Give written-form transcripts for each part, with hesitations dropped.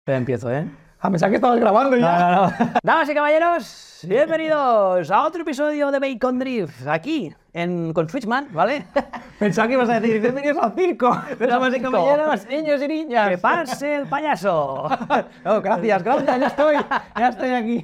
Pero empiezo, ¿eh? Ah, pensaba que estabas grabando ya. No. Damas y caballeros, bienvenidos a otro episodio de Bacon Drift, aquí, con Switchman, ¿vale? Pensaba que ibas a decir, bienvenidos al circo. Damas y caballeros, niños y niñas. ¡que pase el payaso! No, gracias, ya estoy aquí.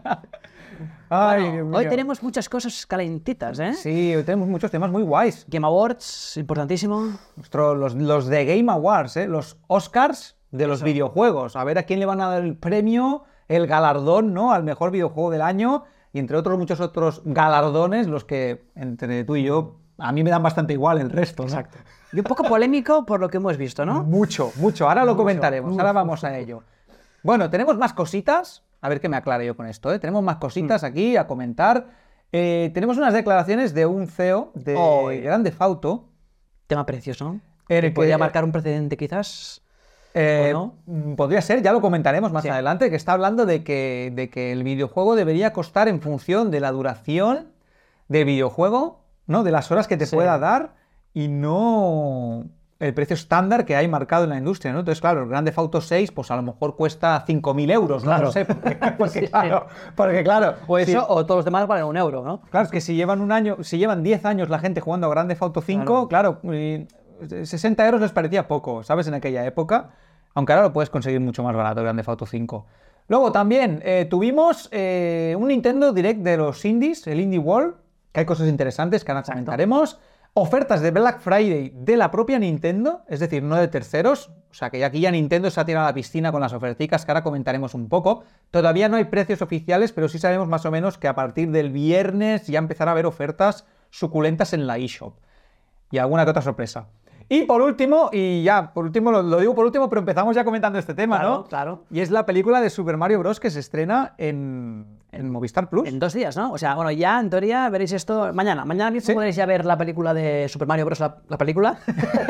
Ay, Bueno, Dios hoy mío. tenemos muchas cosas calentitas, ¿eh? Sí, hoy tenemos muchos temas muy guays. Game Awards, importantísimo. Los de Game Awards, los Oscars de los videojuegos. A ver a quién le van a dar el premio, el galardón, ¿no? Al mejor videojuego del año. Y entre otros, muchos otros galardones, los que entre tú y yo, a mí me dan bastante igual el resto, ¿no? Exacto. Y un poco polémico por lo que hemos visto, ¿no? Mucho. Ahora lo comentaremos, ahora vamos a ello. Bueno, tenemos más cositas. A ver qué me aclare yo con esto, ¿eh? Tenemos más cositas aquí a comentar. Tenemos unas declaraciones de un CEO de Grand Theft Auto. Tema precioso, ¿no? En el Que que- podría marcar un precedente, quizás. ¿O Podría ser, ya lo comentaremos más Sí. adelante, que está hablando de que el videojuego debería costar en función de la duración del videojuego, ¿no? De las horas que te Sí. pueda dar y no el precio estándar que hay marcado en la industria, ¿no? Entonces, claro, el Grand Theft Auto 6, pues a lo mejor cuesta 5.000 euros, ¿no? Claro. No sé, porque, Sí. claro, O eso, sí. o todos los demás valen €1, ¿no? Claro, es que si llevan un año, si llevan 10 años la gente jugando a Grand Theft Auto 5, claro, 60 euros les parecía poco, ¿sabes? En aquella época, aunque ahora lo puedes conseguir mucho más barato, Grand Theft Auto 5. Luego también tuvimos un Nintendo Direct de los indies, el Indie World, que hay cosas interesantes que ahora comentaremos. Ofertas de Black Friday de la propia Nintendo, es decir, no de terceros. O sea, que aquí ya Nintendo se ha tirado a la piscina con las oferticas, que ahora comentaremos un poco. Todavía no hay precios oficiales, pero sí sabemos más o menos que a partir del viernes ya empezará a haber ofertas suculentas en la eShop. Y alguna que otra sorpresa. Y por último, lo digo por último, pero empezamos ya comentando este tema, Claro, ¿no? claro. Y es la película de Super Mario Bros. Que se estrena en Movistar Plus. En 2 días, ¿no? O sea, bueno, ya en teoría veréis esto mañana. Mañana mismo Sí. podréis ya ver la película de Super Mario Bros. La película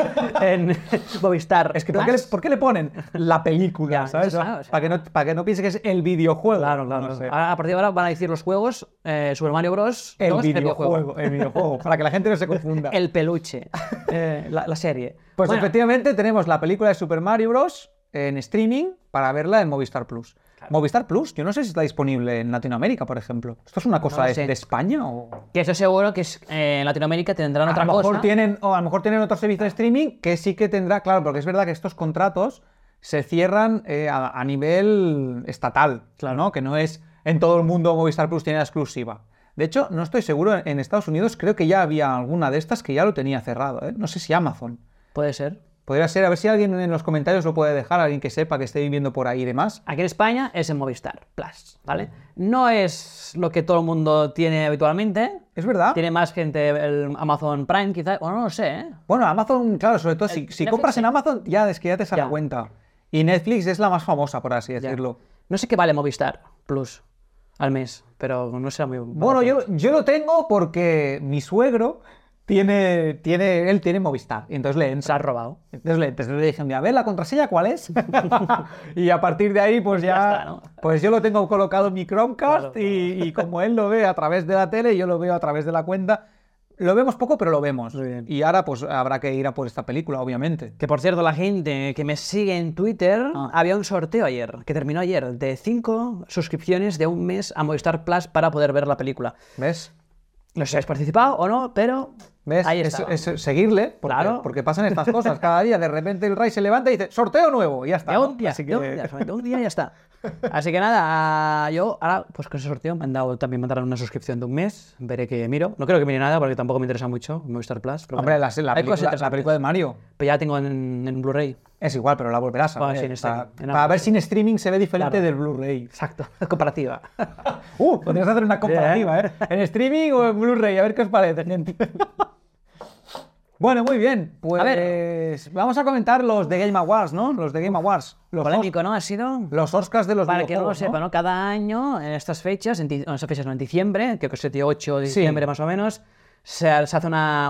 en Movistar. Es que Plus. ¿por qué le ponen la película? Ya, ¿Sabes? eso está, o sea. Para que no piense que es el videojuego. Claro. No sé. A partir de ahora van a decir los juegos Super Mario Bros. El 2, videojuego, el videojuego, para que la gente no se confunda. El peluche. La serie. Pues Bueno, efectivamente tenemos la película de Super Mario Bros. En streaming para verla en Movistar Plus. Movistar Plus, yo no sé si está disponible en Latinoamérica, por ejemplo. ¿Esto es una cosa lo de, sé. de España o...? que estoy seguro que en Latinoamérica tendrán otra a lo mejor cosa. tienen, o a lo mejor tienen otro servicio de streaming que sí que tendrá, claro, porque es verdad que estos contratos se cierran a nivel estatal, ¿no? Que no es en todo el mundo Movistar Plus tiene la exclusiva. De hecho, no estoy seguro, en Estados Unidos creo que ya había alguna de estas que ya lo tenía cerrado, ¿eh? No sé si Amazon. Puede ser. Podría ser, a ver si alguien en los comentarios lo puede dejar, alguien que sepa, que esté viviendo por ahí y demás. Aquí en España es en Movistar Plus, ¿vale? No es lo que todo el mundo tiene habitualmente. Es verdad. Tiene más gente el Amazon Prime, quizás. Bueno, no lo sé, ¿eh? Bueno, Amazon, claro, sobre todo si Netflix, compras sí. en Amazon, ya es que ya te sale Ya. a cuenta. Y Netflix es la más famosa, por así Ya. decirlo. No sé qué vale Movistar Plus al mes, pero no será muy Bueno, barato. yo lo tengo porque mi suegro él tiene Movistar, y entonces le Se entra. ha robado. Entonces le dije, a ver, ¿la contraseña cuál es? Y a partir de ahí, pues Ya está, ¿no? pues yo lo tengo colocado en mi Chromecast Claro. y como él lo ve a través de la tele, yo lo veo a través de la cuenta. Lo vemos poco, pero lo vemos. Muy bien. Y ahora pues habrá que ir a por esta película, obviamente. Que por cierto, la gente que me sigue en Twitter, había un sorteo ayer, que terminó ayer, de 5 suscripciones de un mes a Movistar Plus para poder ver la película. ¿Ves? No sé si habéis participado o no, pero ¿Ves? ahí Es, está. es seguirle, Claro. porque pasan estas cosas. Cada día de repente el Ray se levanta y dice, sorteo nuevo, y ya está. De ¿no? un día, Así que- de un día, solamente un día y ya está. Así que nada, yo ahora, pues con ese sorteo me han dado también me han dado una suscripción de un mes. Veré que miro. No creo que mire nada porque tampoco me interesa mucho Movistar Plus. Pero Hombre, bueno, la hay cosas película interesantes. de Mario Pero ya la tengo en Blu-ray. es igual, pero la volverás a Bueno, ver. sí, en streaming, en para Amazon. ver si en streaming se ve diferente Claro. del Blu-ray. Exacto, comparativa. Podrías hacer una comparativa, ¿eh? ¿En streaming o en Blu-ray? A ver qué os parece, gente. Bueno, muy bien. Pues A ver. vamos a comentar los de Game Awards, ¿no? Los de Game Awards. Polémico, ¿no? Ha sido. Los Oscars de los Para que no lo videojuegos, sepa, ¿no? Cada año, en estas fechas, en estas fechas no, en diciembre, creo que es el 8 de Sí. diciembre más o menos, se hace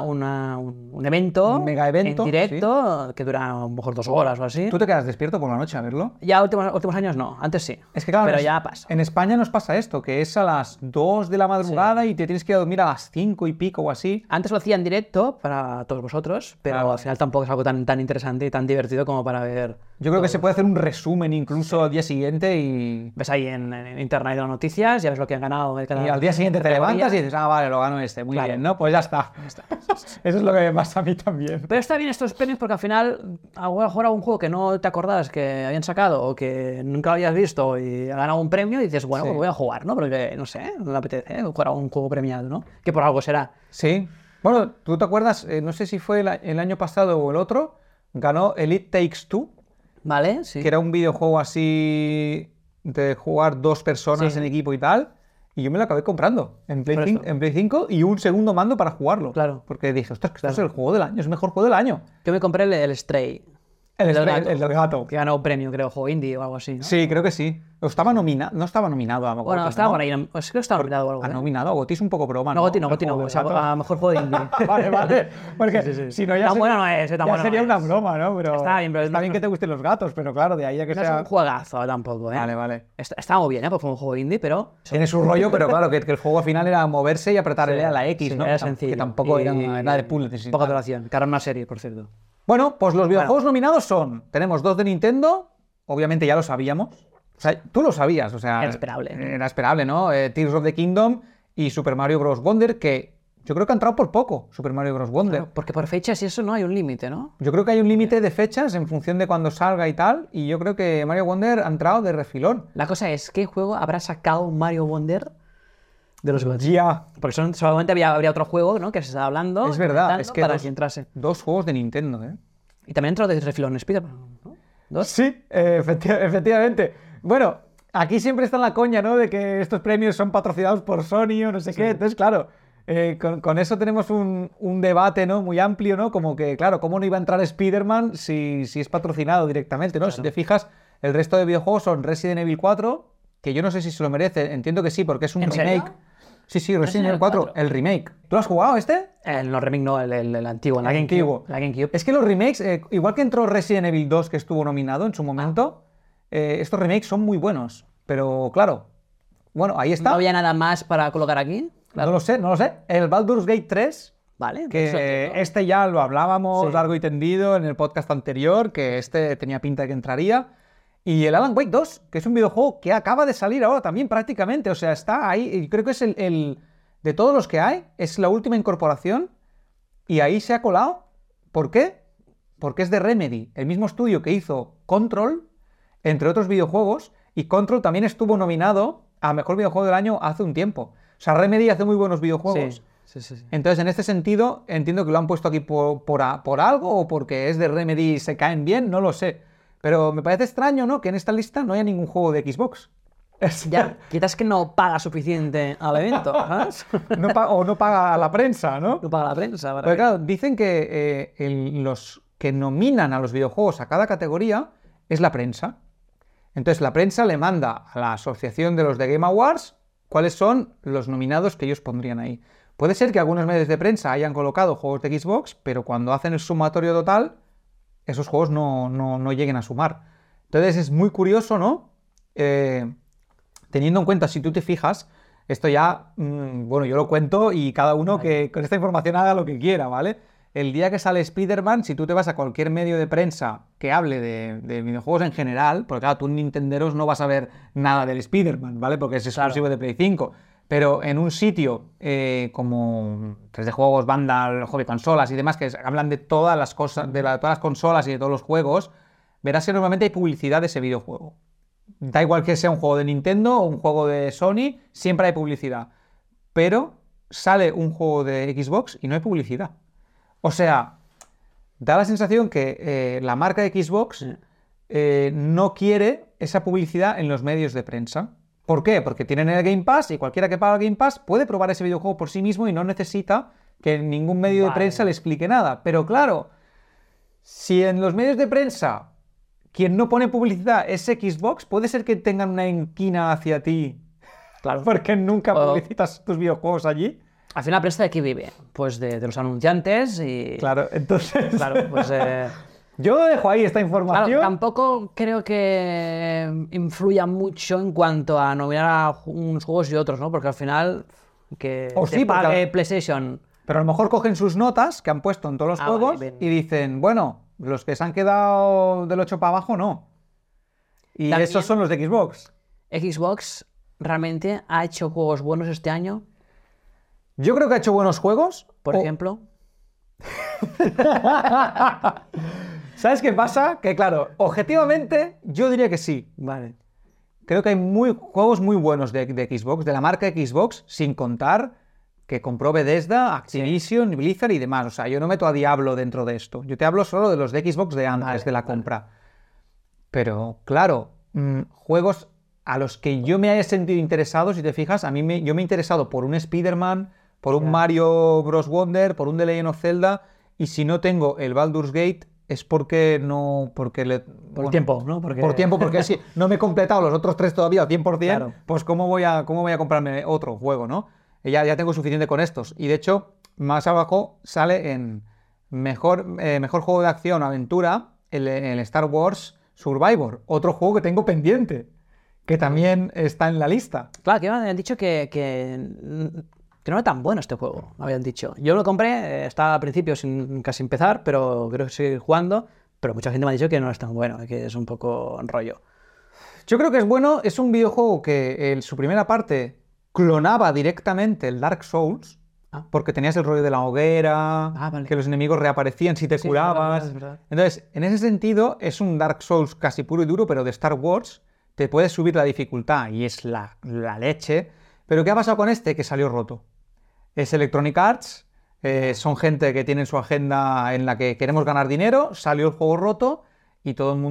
un evento Un mega evento, en directo que dura a lo mejor 2 horas o así. ¿Tú te quedas despierto por la noche a verlo? Ya últimos años no, antes sí. Es que claro, pero en- ya pasa. En España nos pasa esto, que es a las 2 de la madrugada y te tienes que ir a dormir a las 5 y pico o así. Antes lo hacía en directo para todos vosotros, pero Claro. al final tampoco es algo tan interesante y tan divertido como para ver Yo creo que se puede hacer un resumen incluso al día siguiente y Ves ahí en internet las noticias, ya ves lo que han ganado. al día siguiente te levantas y dices, ah, vale, lo gano este. Muy Claro. bien, ¿no? Pues ya está. Eso es lo que me pasa a mí también. Pero está bien estos premios porque al final, a lo mejor a un juego que no te acordabas que habían sacado o que nunca lo habías visto y ha ganado un premio y dices, bueno, Sí. pues voy a jugar, ¿no? Porque, no sé, me apetece jugar a un juego premiado, ¿no? Que por algo será. Sí. Bueno, ¿tú te acuerdas? No sé si fue el año pasado o el otro, ganó Elite Takes Two, ¿Vale? Sí. que era un videojuego así de jugar 2 personas Sí. en equipo y tal. Y yo me lo acabé comprando en Play Por 5, eso. en Play 5 y un segundo mando para jugarlo. Claro. Porque dije, ostras, que esto es el juego del año, es el mejor juego del año. Yo me compré el Stray, El del del gato. que ganó un premio, creo, juego indie o algo así, ¿no? Sí, creo que sí. O estaba nominado, no estaba nominado a lo mejor. Bueno, estaba ¿no? por ahí, pues creo que estaba nominado o algo. ¿Ha nominado? Goti es un poco broma, No, Goti no, El Goti no, juego o sea, del gato. a mejor juego de indie. Vale, vale. Porque Sí, sí, sí. si no ya Tan buena no es, tan ya buena no sería es. una broma, ¿no? Pero Está bien, pero está bien que te gusten los gatos, pero claro, de ahí a que No es sea... un juegazo tampoco, ¿eh? Vale, vale. Está muy bien, ¿eh? Porque fue un juego indie, pero... Tiene su rollo, pero claro, que el juego al final era moverse y apretar Sí, a la X, sí, ¿no? era Que sencillo. tampoco Y- era de puzzles y Poca tal. duración, que ahora es una serie, por cierto. Bueno, pues los videojuegos nominados son... Tenemos 2 de Nintendo, obviamente ya lo sabíamos. O sea, tú lo sabías, o sea... Era esperable. Era esperable, ¿no? Tears of the Kingdom y Super Mario Bros. Wonder, que yo creo que ha entrado por poco, Super Mario Bros. Wonder. Claro, porque por fechas y eso no hay un límite, ¿no? Yo creo que hay un límite de fechas en función de cuando salga y tal, y yo creo que Mario Wonder ha entrado de refilón. La cosa es, ¿qué juego habrá sacado Mario Wonder de los GOTY? Ya. Porque solamente habría otro juego, ¿no? Que se estaba hablando. Es verdad, comentando es que para que entrase. 2 juegos de Nintendo, ¿eh? Y también entró de refilón Spider-Man, ¿no? ¿Dos? Sí, efectivamente. Bueno, aquí siempre está la coña, ¿no? De que estos premios son patrocinados por Sony o no sé qué. Entonces, claro, con eso tenemos un debate, ¿no? Muy amplio, ¿no? Como que, claro, ¿cómo no iba a entrar Spider-Man si es patrocinado directamente, ¿no? Si te fijas, el resto de videojuegos son Resident Evil 4, que yo no sé si se lo merece. Entiendo que sí, porque es un ¿En remake. serio? Sí, Resident Evil 4, el remake. ¿Tú lo has jugado este? No, remake no, el antiguo, la El GameCube. antiguo. La GameCube. Es que los remakes, igual que entró Resident Evil 2, que estuvo nominado en su momento, estos remakes son muy buenos. Pero claro, bueno, ahí ¿No está. había nada más para colocar aquí? No lo sé, no lo sé. El Baldur's Gate 3, Vale. eso, que tío. este ya lo hablábamos Sí. largo y tendido en el podcast anterior, que este tenía pinta de que entraría. Y el Alan Wake 2, que es un videojuego que acaba de salir ahora también prácticamente. O sea, está ahí. Y creo que es de todos los que hay, es la última incorporación. Y ahí se ha colado. ¿Por qué? Porque es de Remedy, el mismo estudio que hizo Control, entre otros videojuegos. Y Control también estuvo nominado a Mejor Videojuego del Año hace un tiempo. O sea, Remedy hace muy buenos videojuegos. Sí. Entonces, en este sentido, entiendo que lo han puesto aquí por algo o porque es de Remedy y se caen bien, no lo sé. Pero me parece extraño, ¿no? Que en esta lista no haya ningún juego de Xbox. Ya, quizás que no paga suficiente al evento, ¿sabes? O no paga a la prensa, ¿no? No paga la prensa. para Porque que- claro, dicen que los que nominan a los videojuegos a cada categoría es la prensa. Entonces la prensa le manda a la asociación de los de Game Awards cuáles son los nominados que ellos pondrían ahí. Puede ser que algunos medios de prensa hayan colocado juegos de Xbox, pero cuando hacen el sumatorio total, esos juegos no lleguen a sumar. Entonces es muy curioso, ¿no? Teniendo en cuenta, si tú te fijas, esto ya, bueno, yo lo cuento y cada uno que con esta información haga lo que quiera, ¿vale? El día que sale Spider-Man, si tú te vas a cualquier medio de prensa que hable de videojuegos en general, porque claro, tú en Nintenderos no vas a ver nada del Spider-Man, ¿vale? Porque es exclusivo de Play 5. Pero en un sitio como 3D Juegos, Vandal, Hobby Consolas y demás, que hablan de todas las cosas, todas las consolas y de todos los juegos, verás que normalmente hay publicidad de ese videojuego. Da igual que sea un juego de Nintendo o un juego de Sony, siempre hay publicidad. Pero sale un juego de Xbox y no hay publicidad. O sea, da la sensación que la marca de Xbox no quiere esa publicidad en los medios de prensa. ¿Por qué? Porque tienen el Game Pass y cualquiera que paga el Game Pass puede probar ese videojuego por sí mismo y no necesita que ningún medio de prensa le explique nada. Pero claro, si en los medios de prensa quien no pone publicidad es Xbox, puede ser que tengan una inquina hacia ti. Claro. Porque nunca O- publicitas tus videojuegos allí. Al final, la prensa de qué vive? Pues de los anunciantes y... Claro, entonces... Claro, pues... Yo dejo ahí esta Claro, información. tampoco creo que influya mucho en cuanto a nominar a unos juegos y otros, ¿no? Porque al final que O te sí, porque- pague PlayStation. Pero a lo mejor cogen sus notas que han puesto en todos los Ah, juegos vale, bien. y dicen, bueno, Los que se han quedado del 8 para abajo, no. Y También- esos son los de Xbox. Xbox realmente ha hecho juegos buenos este año, Yo creo que ha hecho buenos juegos. por o- ejemplo. ¿Sabes qué pasa? Que claro, objetivamente yo diría que sí. Vale. Creo que hay juegos muy buenos de Xbox, de la marca Xbox, sin contar que compró Bethesda, Activision, Blizzard y demás. O sea, yo no meto a Diablo dentro de esto. Yo te hablo solo de los de Xbox de antes Vale, de la vale. compra. Pero, claro, juegos a los que yo me haya sentido interesado, si te fijas, yo me he interesado por un Spider-Man, por un Ya. Mario Bros. Wonder, por un The Legend of Zelda, y si no tengo el Baldur's Gate es porque no... Por tiempo, ¿no? Por tiempo, porque si no me he completado los otros 3 todavía al 100%, Claro. pues ¿cómo voy a comprarme otro juego, no? Ya tengo suficiente con estos. Y de hecho, más abajo sale en mejor juego de acción o aventura el Star Wars Survivor, otro juego que tengo pendiente, que también está en la lista. Claro, que me habían dicho que no era tan bueno este juego, me habían dicho. Yo lo compré, estaba al principio sin casi empezar, pero creo que seguir jugando, pero mucha gente me ha dicho que no es tan bueno, que es un poco rollo. Yo creo que es bueno, es un videojuego que en su primera parte clonaba directamente el Dark Souls, Ah. porque tenías el rollo de la hoguera, Vale. que los enemigos reaparecían si te Sí, curabas. es verdad. Entonces, en ese sentido, es un Dark Souls casi puro y duro, pero de Star Wars. Te puedes subir la dificultad y es la leche. Pero ¿qué ha pasado con este? Que salió roto. Es Electronic Arts, son gente que tienen su agenda en la que queremos ganar dinero, salió el juego roto y todo el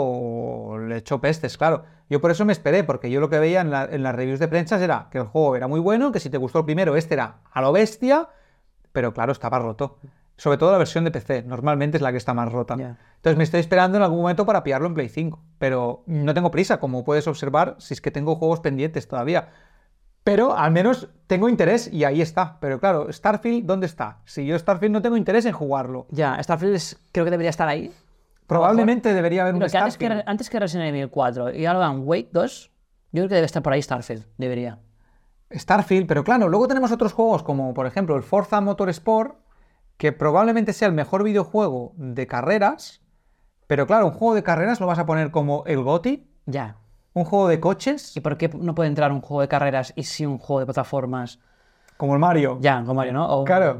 mundo le echó pestes, claro. Yo por eso me esperé, porque yo lo que veía en las reviews de prensa era que el juego era muy bueno, que si te gustó el primero, este era a lo bestia, pero claro, estaba roto. Sobre todo la versión de PC, normalmente es la que está más rota. Ya. Entonces me estoy esperando en algún momento para pillarlo en Play 5, pero no tengo prisa, como puedes observar, si es que tengo juegos pendientes todavía. Pero al menos tengo interés y ahí está. Pero claro, Starfield, ¿dónde está? Si yo Starfield no tengo interés en jugarlo. Ya, Starfield creo que debería estar ahí. Probablemente debería haber un Pero que Starfield. antes que Resident Evil 4 y Alan Wake 2, yo creo que debe estar por ahí Starfield, debería. Starfield, pero claro, luego tenemos otros juegos como por ejemplo el Forza Motorsport, que probablemente sea el mejor videojuego de carreras, pero claro, un juego de carreras lo vas a poner como el GOTY, Ya. un juego de coches ¿Y por qué no puede entrar un juego de carreras y sí un juego de plataformas? como el Mario. Ya, como Mario, ¿no? O, Claro.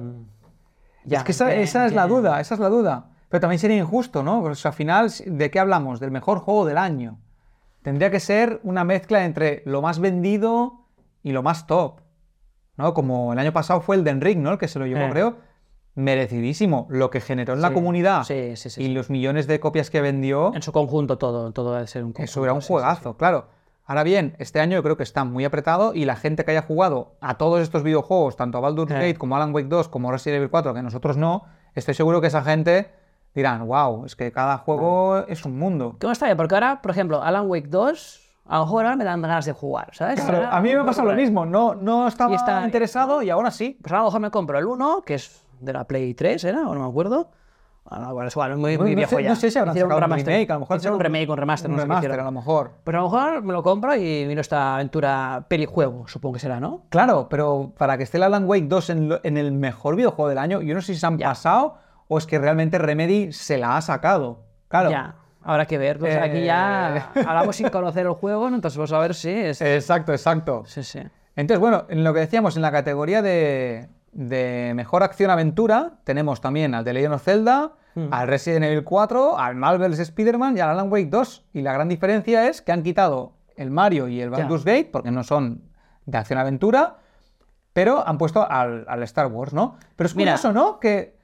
ya, Es que esa es la duda, esa es la duda. Pero también sería injusto, ¿no? Pues al final, ¿de qué hablamos? Del mejor juego del año. Tendría que ser una mezcla entre lo más vendido y lo más top, ¿no? Como el año pasado fue el Elden Ring, ¿no? El que se lo llevó, creo. Merecidísimo. Lo que generó en la Sí, comunidad sí, y los millones de copias que vendió, En su conjunto todo debe ser un conjunto. eso era un sí, juegazo, claro. Ahora bien, este año yo creo que está muy apretado y la gente que haya jugado a todos estos videojuegos, tanto a Baldur's Gate como Alan Wake 2 como Resident Evil 4, que nosotros no, estoy seguro que esa gente dirán, wow, es que cada juego es un mundo. ¿Cómo está bien? Porque ahora, por ejemplo, Alan Wake 2, a lo mejor ahora me dan ganas de jugar, ¿sabes? Claro, Ahora, a mí me pasa lo mismo, no estaba Y está- interesado y ahora sí. Pues ahora a lo mejor me compro el 1, que es de la Play 3, ¿era? O no me acuerdo. Ah, bueno, es igual, es muy, muy No viejo sé, ya. no sé si habrán Hicieron sacado un remaster. remake, a lo mejor Hicieron un remake, un remaster, un no sé qué remaster, hicieron. a lo mejor. Pues a lo mejor me lo compro y miro esta aventura pelijuego, supongo que será, ¿no? Claro, pero para que esté el Alan Wake 2 en el mejor videojuego del año, yo no sé si se han pasado o es que realmente Remedy se la ha sacado. Claro. Ya, habrá que ver. Pues aquí ya hablamos sin conocer el juego, ¿no? Entonces vamos a ver si es... Exacto, exacto. Sí, sí. Entonces, bueno, en lo que decíamos, en la categoría de mejor acción-aventura, tenemos también al The Legend of Zelda, al Resident Evil 4, al Marvel's Spider-Man y al Alan Wake 2. Y la gran diferencia es que han quitado el Mario y el Baldur's Gate, porque no son de acción-aventura, pero han puesto al Star Wars, ¿no? Pero es Mira. curioso, ¿no?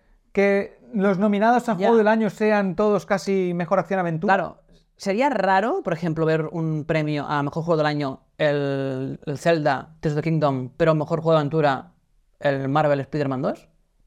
Que los nominados a Ya. Juego del Año sean todos casi mejor acción-aventura. Claro, sería raro, por ejemplo, ver un premio a mejor juego del año, el Zelda Tears of the Kingdom, pero mejor juego de aventura, el Marvel Spider-Man 2.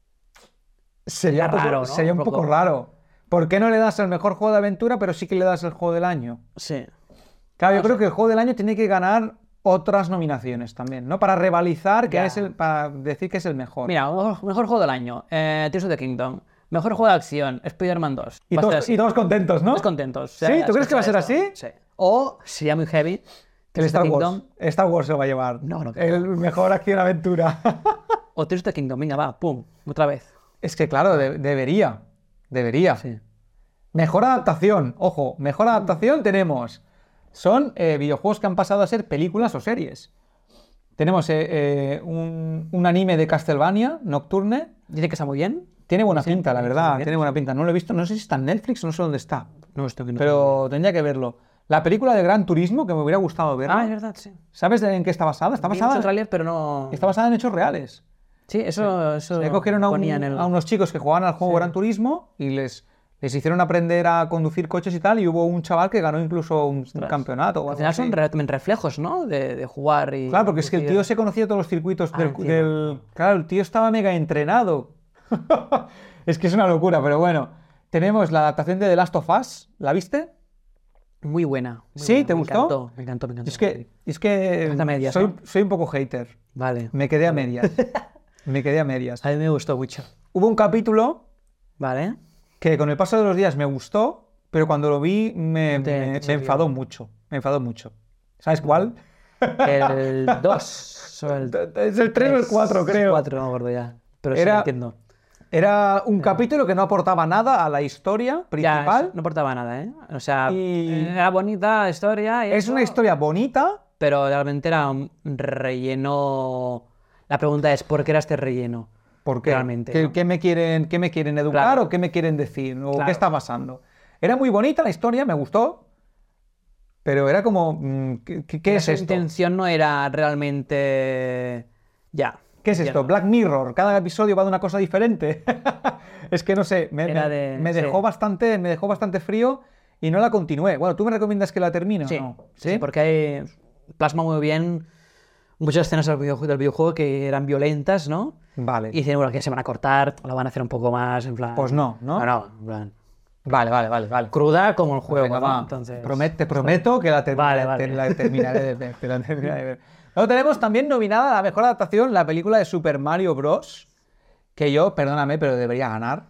Sería raro, ¿no? Sería un Un poco poco. raro. ¿Por qué no le das el mejor juego de aventura, pero sí que le das el juego del año? Sí. Claro, yo creo que el juego del año tiene que ganar otras nominaciones también, ¿no? Para rivalizar, Ya. para decir que es el mejor. Mira, mejor juego del año, Tears of the Kingdom. Mejor juego de acción, Spider-Man 2. y, Va a ser todos, así. y todos contentos, ¿no? Todos contentos. ¿Sí? ¿Tú crees que va a ser así? Sí. O sería muy heavy. El Tears of Star the Wars. Kingdom. Star Wars se lo va a llevar. No creo. El mejor acción-aventura. O Tears of the Kingdom, venga, va, pum, otra vez. Es que claro, debería. Sí. Mejor adaptación. Ojo, mejor adaptación tenemos. Son videojuegos que han pasado a ser películas o series. Tenemos un anime de Castlevania, Nocturne. Dice que está muy bien. Tiene buena pinta, la sí, verdad. bien. Tiene buena pinta. No lo he visto, no sé si está en Netflix o no sé dónde está. No, esto que no. Pero tendría que verlo. La película de Gran Turismo, que me hubiera gustado ver. Ah, es verdad, sí. ¿Sabes en qué está basada? Está Vi mucho basada, tráiler, pero no. está basada en hechos reales. Sí, eso Le cogieron a, ponía en el. a unos chicos que jugaban al juego Sí. Gran Turismo y les hicieron aprender a conducir coches y tal, y hubo un chaval que ganó incluso un campeonato. O Al algo final son así. también reflejos, ¿no? De jugar y. Claro, porque es que el tío conducir. se conocía todos los circuitos encima. Claro, el tío estaba mega entrenado. Es que es una locura, pero bueno. Tenemos la adaptación de The Last of Us. ¿La viste? Muy buena. Muy ¿Sí? buena, ¿Te me gustó? encantó, me encantó, me encantó. Es que Falta medias, soy, ¿no? soy un poco hater. Vale. Me quedé a medias. Me quedé a medias. A mí me gustó mucho. Hubo un capítulo Vale. que con el paso de los días me gustó, pero cuando lo vi me Te enfadó mucho. Me enfadó mucho. ¿Sabes cuál? El 2. Es el 3 o el 4, creo. 4, no me acuerdo ya. Pero sí Era- entiendo. Era un capítulo que no aportaba nada a la historia Ya, principal. no aportaba nada, ¿eh? O sea, Y- era bonita la historia. y Es eso, una historia bonita. Pero realmente era un relleno. La pregunta es: ¿por qué era este relleno? ¿Por qué? Realmente, ¿Qué, ¿no? qué me quieren educar Claro. o qué me quieren decir? ¿O Claro. qué está pasando? Era muy bonita la historia, me gustó. Pero era como, ¿qué es Su esto? intención no era realmente. Ya. ¿Qué es esto? entiendo. Black Mirror, cada episodio va de una cosa diferente. Es que no sé, Era de- me sí. dejó bastante frío y no la continué. Bueno, ¿tú me recomiendas que la termine Sí, o no? sí, porque hay, plasma muy bien muchas escenas del videojuego que eran violentas, ¿no? Vale. Y dicen, bueno, que se van a cortar, o la van a hacer un poco más, en plan. Pues no, ¿no? No, en plan. Vale. Cruda como el juego, Venga, ¿no? va. Entonces. Te prometo que Vale. la terminaré de ver. Te la terminaré de ver. Luego tenemos también nominada a la mejor adaptación la película de Super Mario Bros. Que yo, perdóname, pero debería ganar.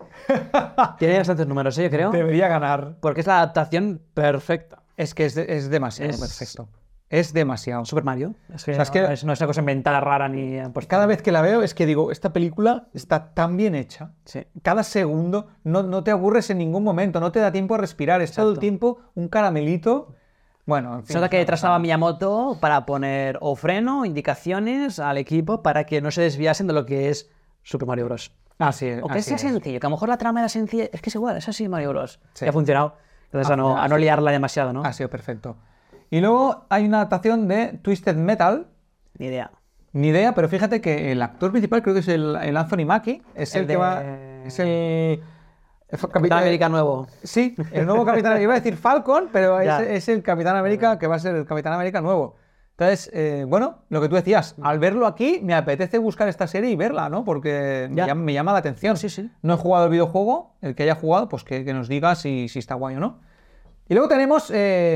Tiene bastantes números, yo creo. Debería ganar. Porque es la adaptación perfecta. Es que es demasiado Es- perfecto. Es demasiado. Super Mario. Es que, O sea, es que- no es una cosa inventada rara ni. Pues, Cada vez que la veo es que digo, esta película está tan bien hecha. Sí. Cada segundo no te aburres en ningún momento, no te da tiempo a respirar. Es todo el Exacto. tiempo un caramelito. Bueno, en fin, Se nota es que una detrás pasada. estaba Miyamoto para poner o freno, indicaciones al equipo para que no se desviasen de lo que es Super Mario Bros. Así es. O que así sea es. sencillo, que a lo mejor la trama era sencilla. Es que es igual, es así Mario Bros. Sí. Y ha funcionado. Entonces a no liarla demasiado, ¿no? Ha sido perfecto. Y luego hay una adaptación de Twisted Metal. Ni idea. Ni idea, pero fíjate que el actor principal creo que es el Anthony Mackie. Es el, El que de- va. Es el. Capitán América nuevo. Sí, el nuevo Capitán América. Iba a decir Falcon, pero Ya. es el Capitán América que va a ser el Capitán América nuevo. Entonces, bueno, lo que tú decías, al verlo aquí me apetece buscar esta serie y verla, ¿no? Porque Ya. me llama la atención. Sí, sí. No he jugado el videojuego, el que haya jugado, pues que nos diga si está guay o no. Y luego tenemos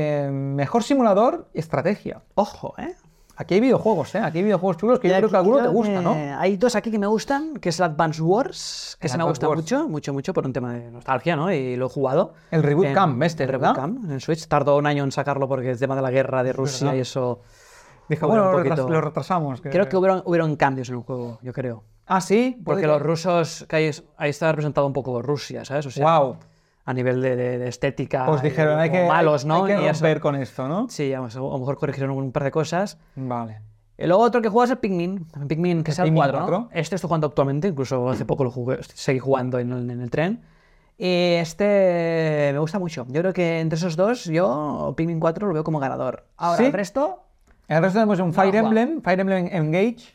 mejor simulador y estrategia. Ojo, ¿eh? Aquí hay videojuegos, ¿eh? Aquí hay videojuegos chulos que yo creo que alguno te gusta, ¿no? Hay dos aquí que me gustan, que es el Advance Wars, que El se me Advance gusta Wars. mucho, por un tema de nostalgia, ¿no? Y lo he jugado. El Reboot En- Camp, este, el ¿verdad? Reboot Camp, en Switch. Tardó un año en sacarlo porque el tema de la guerra de Rusia verdad. y eso. Dije, Hubo bueno, un poquito- lo retrasamos. Creo que hubieron cambios en el juego, yo creo. Ah, sí, Porque los rusos, que ahí está representado un poco Rusia, ¿sabes? O sea, Wow. a nivel de estética. Pues dijeron, y hay como que, malos, ¿no? hay que Y eso. romper con esto, ¿no? Sí, a lo mejor corrigieron un par de cosas. Vale. Y luego otro que juego es el Pikmin. El Pikmin, que es el Pikmin 4, ¿no? 4. Este estoy jugando actualmente, incluso hace poco lo jugué, seguí jugando en el tren. Y este me gusta mucho. Yo creo que entre esos dos, yo Pikmin 4 lo veo como ganador. Ahora, ¿Sí? el resto, El resto tenemos un Fire lo he Emblem, Fire Emblem Engage.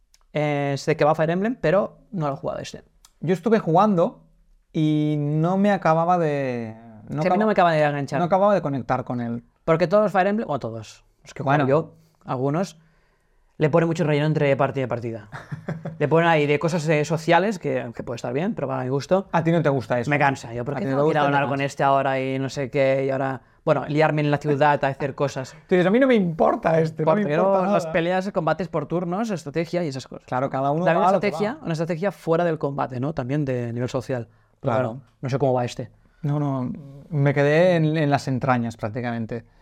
sé que va Fire Emblem, pero no lo he jugado este. Yo estuve jugando y no me acababa de... Que a mí no me acaba de enganchar. no acababa de conectar con él. Porque todos los Fire Emblem, o todos, los que juego Bueno. yo, algunos, le ponen mucho relleno entre partida y partida. Le ponen ahí de cosas sociales, que puede estar bien, pero para mi gusto, A ti no te gusta eso. me cansa. Yo, A ¿por ti qué no te tengo que ir gusta, a te hablar con cansa. este ahora y no sé qué? Y ahora, bueno, liarme en la ciudad a hacer cosas. Tú dices, a mí no me importa este, no me Porque importa quiero las nada. peleas, combates por turnos, estrategia y esas cosas. Claro, cada uno También va a lo que va. una estrategia fuera del combate, ¿no? También de nivel social. Pero Claro. bueno, no sé cómo va este. No, me quedé en las entrañas prácticamente.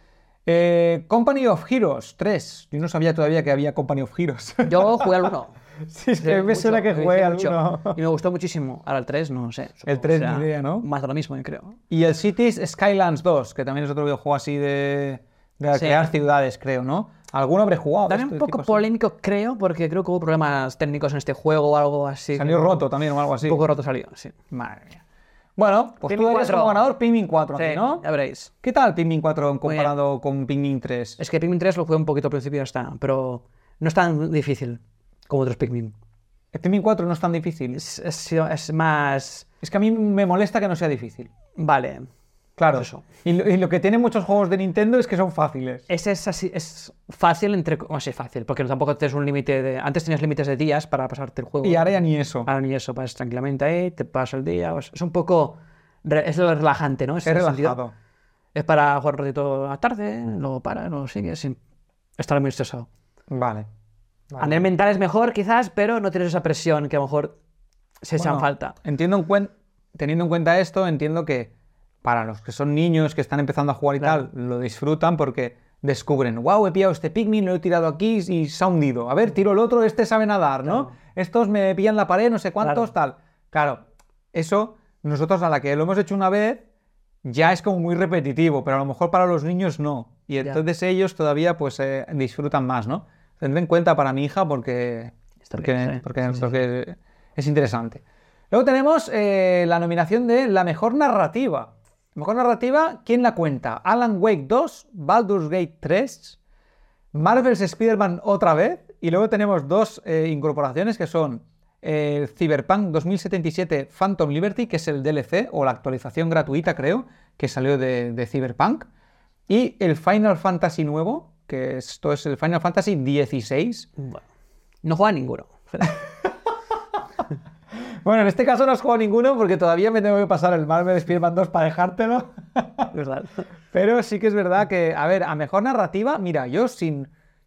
Company of Heroes 3. Yo no sabía todavía que había Company of Heroes. Yo jugué al 1. Sí, es que me suena que jugué al 1. Y me gustó muchísimo. Ahora el 3, no sé. El 3 ni idea, ¿no? Más de lo mismo, yo creo. Y el Cities Skylines 2, que también es otro videojuego así de crear ciudades, creo, ¿no? ¿Alguno habré jugado? También un poco polémico, creo, porque creo que hubo problemas técnicos en este juego o algo así. Salió roto también o algo así. Un poco roto salió, sí. Madre mía. Bueno, pues tú eres como ganador Pikmin 4 aquí, ¿no? Ya veréis. ¿Qué tal Pikmin 4 comparado con Pikmin 3? Es que Pikmin 3 lo jugué un poquito al principio y ya está, pero no es tan difícil como otros Pikmin. El Pikmin 4 no es tan difícil. Es más... Es que a mí me molesta que no sea difícil. Vale. Claro. Pues eso. Y lo que tienen muchos juegos de Nintendo es que son fáciles. Es fácil entre... No sé, fácil, porque tampoco tienes un límite de... Antes tenías límites de días para pasarte el juego. Y ahora ya ni eso. Ahora ni eso, vas tranquilamente ahí, te pasas el día... Es un poco... Es lo relajante, ¿no? Es relajado. Es para jugar un ratito a la tarde, luego para, luego sigues sin estar muy estresado. Vale. A nivel mental es mejor, quizás, pero no tienes esa presión que a lo mejor se echan falta. Teniendo en cuenta esto, entiendo que para los que son niños que están empezando a jugar y tal, lo disfrutan porque descubren, wow, he pillado este Pikmin, lo he tirado aquí y se ha hundido. A ver, tiro el otro, este sabe nadar, ¿no? Claro. Estos me pillan la pared, no sé cuántos, tal. Claro, eso nosotros a la que lo hemos hecho una vez ya es como muy repetitivo, pero a lo mejor para los niños no. Y entonces ellos todavía pues disfrutan más, ¿no? Tendré en cuenta para mi hija porque es interesante. Luego tenemos la nominación de la mejor narrativa. Mejor narrativa, ¿quién la cuenta? Alan Wake 2, Baldur's Gate 3, Marvel's Spider-Man otra vez, y luego tenemos dos incorporaciones que son el Cyberpunk 2077 Phantom Liberty, que es el DLC o la actualización gratuita, creo, que salió de Cyberpunk, y el Final Fantasy nuevo, que esto es el Final Fantasy XVI. Bueno, no juega ninguno. Bueno, en este caso no has jugado ninguno porque todavía me tengo que pasar el Marvel Spider-Man 2 para dejártelo. ¿Verdad? Pero sí que es verdad que, a ver, a mejor narrativa, mira, yo sin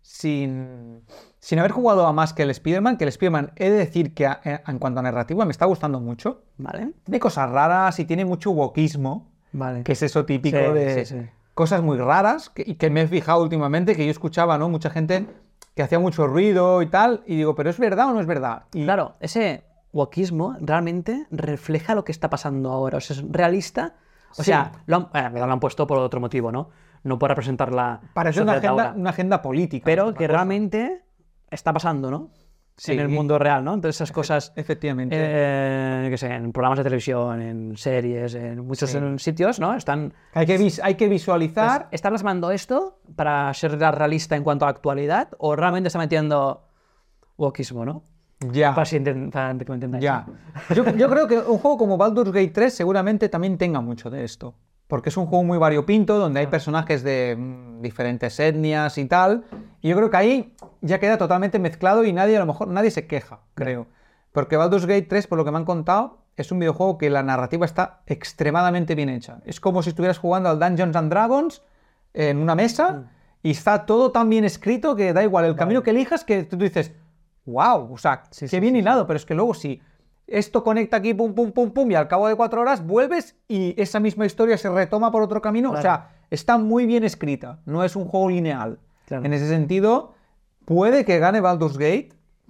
haber jugado a más que el Spider-Man he de decir que en cuanto a narrativa me está gustando mucho. Vale. Tiene cosas raras y tiene mucho wokismo, Vale. que es eso típico de cosas muy raras y que me he fijado últimamente, que yo escuchaba, ¿no? Mucha gente que hacía mucho ruido y tal, y digo, ¿pero es verdad o no es verdad? Y claro, ese wokismo realmente refleja lo que está pasando ahora. O sea, es realista. O sea, lo han puesto por otro motivo, ¿no? No por representar la para eso una agenda política. Pero que realmente está pasando, ¿no? Sí. En el mundo real, ¿no? Entonces esas cosas... Efectivamente. Que sé, en programas de televisión, en series, en muchos sitios, ¿no? Están... Hay que visualizar... Pues, ¿está plasmando esto para ser realista en cuanto a la actualidad o realmente está metiendo wokismo, ¿no? Ya. Para que me entendáis. Ya. Yo creo que un juego como Baldur's Gate 3 seguramente también tenga mucho de esto. Porque es un juego muy variopinto, donde hay personajes de diferentes etnias y tal. Y yo creo que ahí ya queda totalmente mezclado y a lo mejor nadie se queja, creo. Porque Baldur's Gate 3, por lo que me han contado, es un videojuego que la narrativa está extremadamente bien hecha. Es como si estuvieras jugando al Dungeons and Dragons en una mesa y está todo tan bien escrito que da igual el camino que elijas, que tú dices, wow, o sea, qué bien hilado, pero es que luego sí. Esto conecta aquí, pum, pum, pum, pum, y al cabo de 4 horas vuelves y esa misma historia se retoma por otro camino. Claro. O sea, está muy bien escrita, no es un juego lineal. Claro. En ese sentido, puede que gane Baldur's Gate,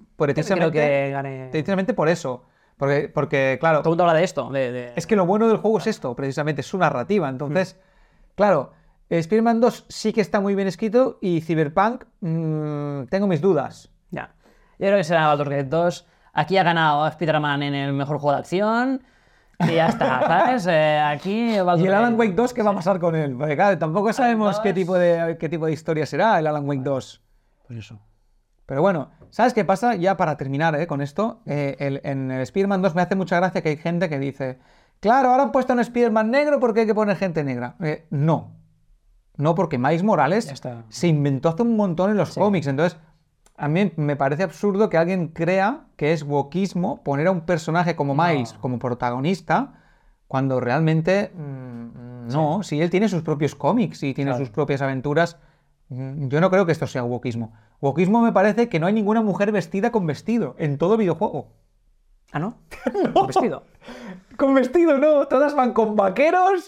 precisamente por eso. Porque, claro... Todo el mundo habla de esto. Es que lo bueno del juego es esto, precisamente, es su narrativa. Entonces, claro, Spider-Man 2 sí que está muy bien escrito y Cyberpunk, tengo mis dudas. Ya. Yo creo que será Baldur's Gate 2... Aquí ha ganado Spider-Man en el mejor juego de acción y ya está, ¿sabes? Aquí ¿Y el Alan Wake 2 qué va a pasar con él? Porque claro, tampoco sabemos qué tipo de historia será el Alan Wake 2. Por eso. Pero bueno, ¿sabes qué pasa? Ya para terminar con esto, en el Spider-Man 2 me hace mucha gracia que hay gente que dice, claro, ahora han puesto un Spider-Man negro porque hay que poner gente negra. No, porque Miles Morales se inventó hace un montón en los cómics, entonces... A mí me parece absurdo que alguien crea que es wokismo poner a un personaje como Miles como protagonista cuando realmente no. Si él tiene sus propios cómics y tiene sus propias aventuras, yo no creo que esto sea wokismo. Wokismo me parece que no hay ninguna mujer vestida con vestido en todo videojuego. Ah, ¿no? Con vestido. Con vestido no, todas van con vaqueros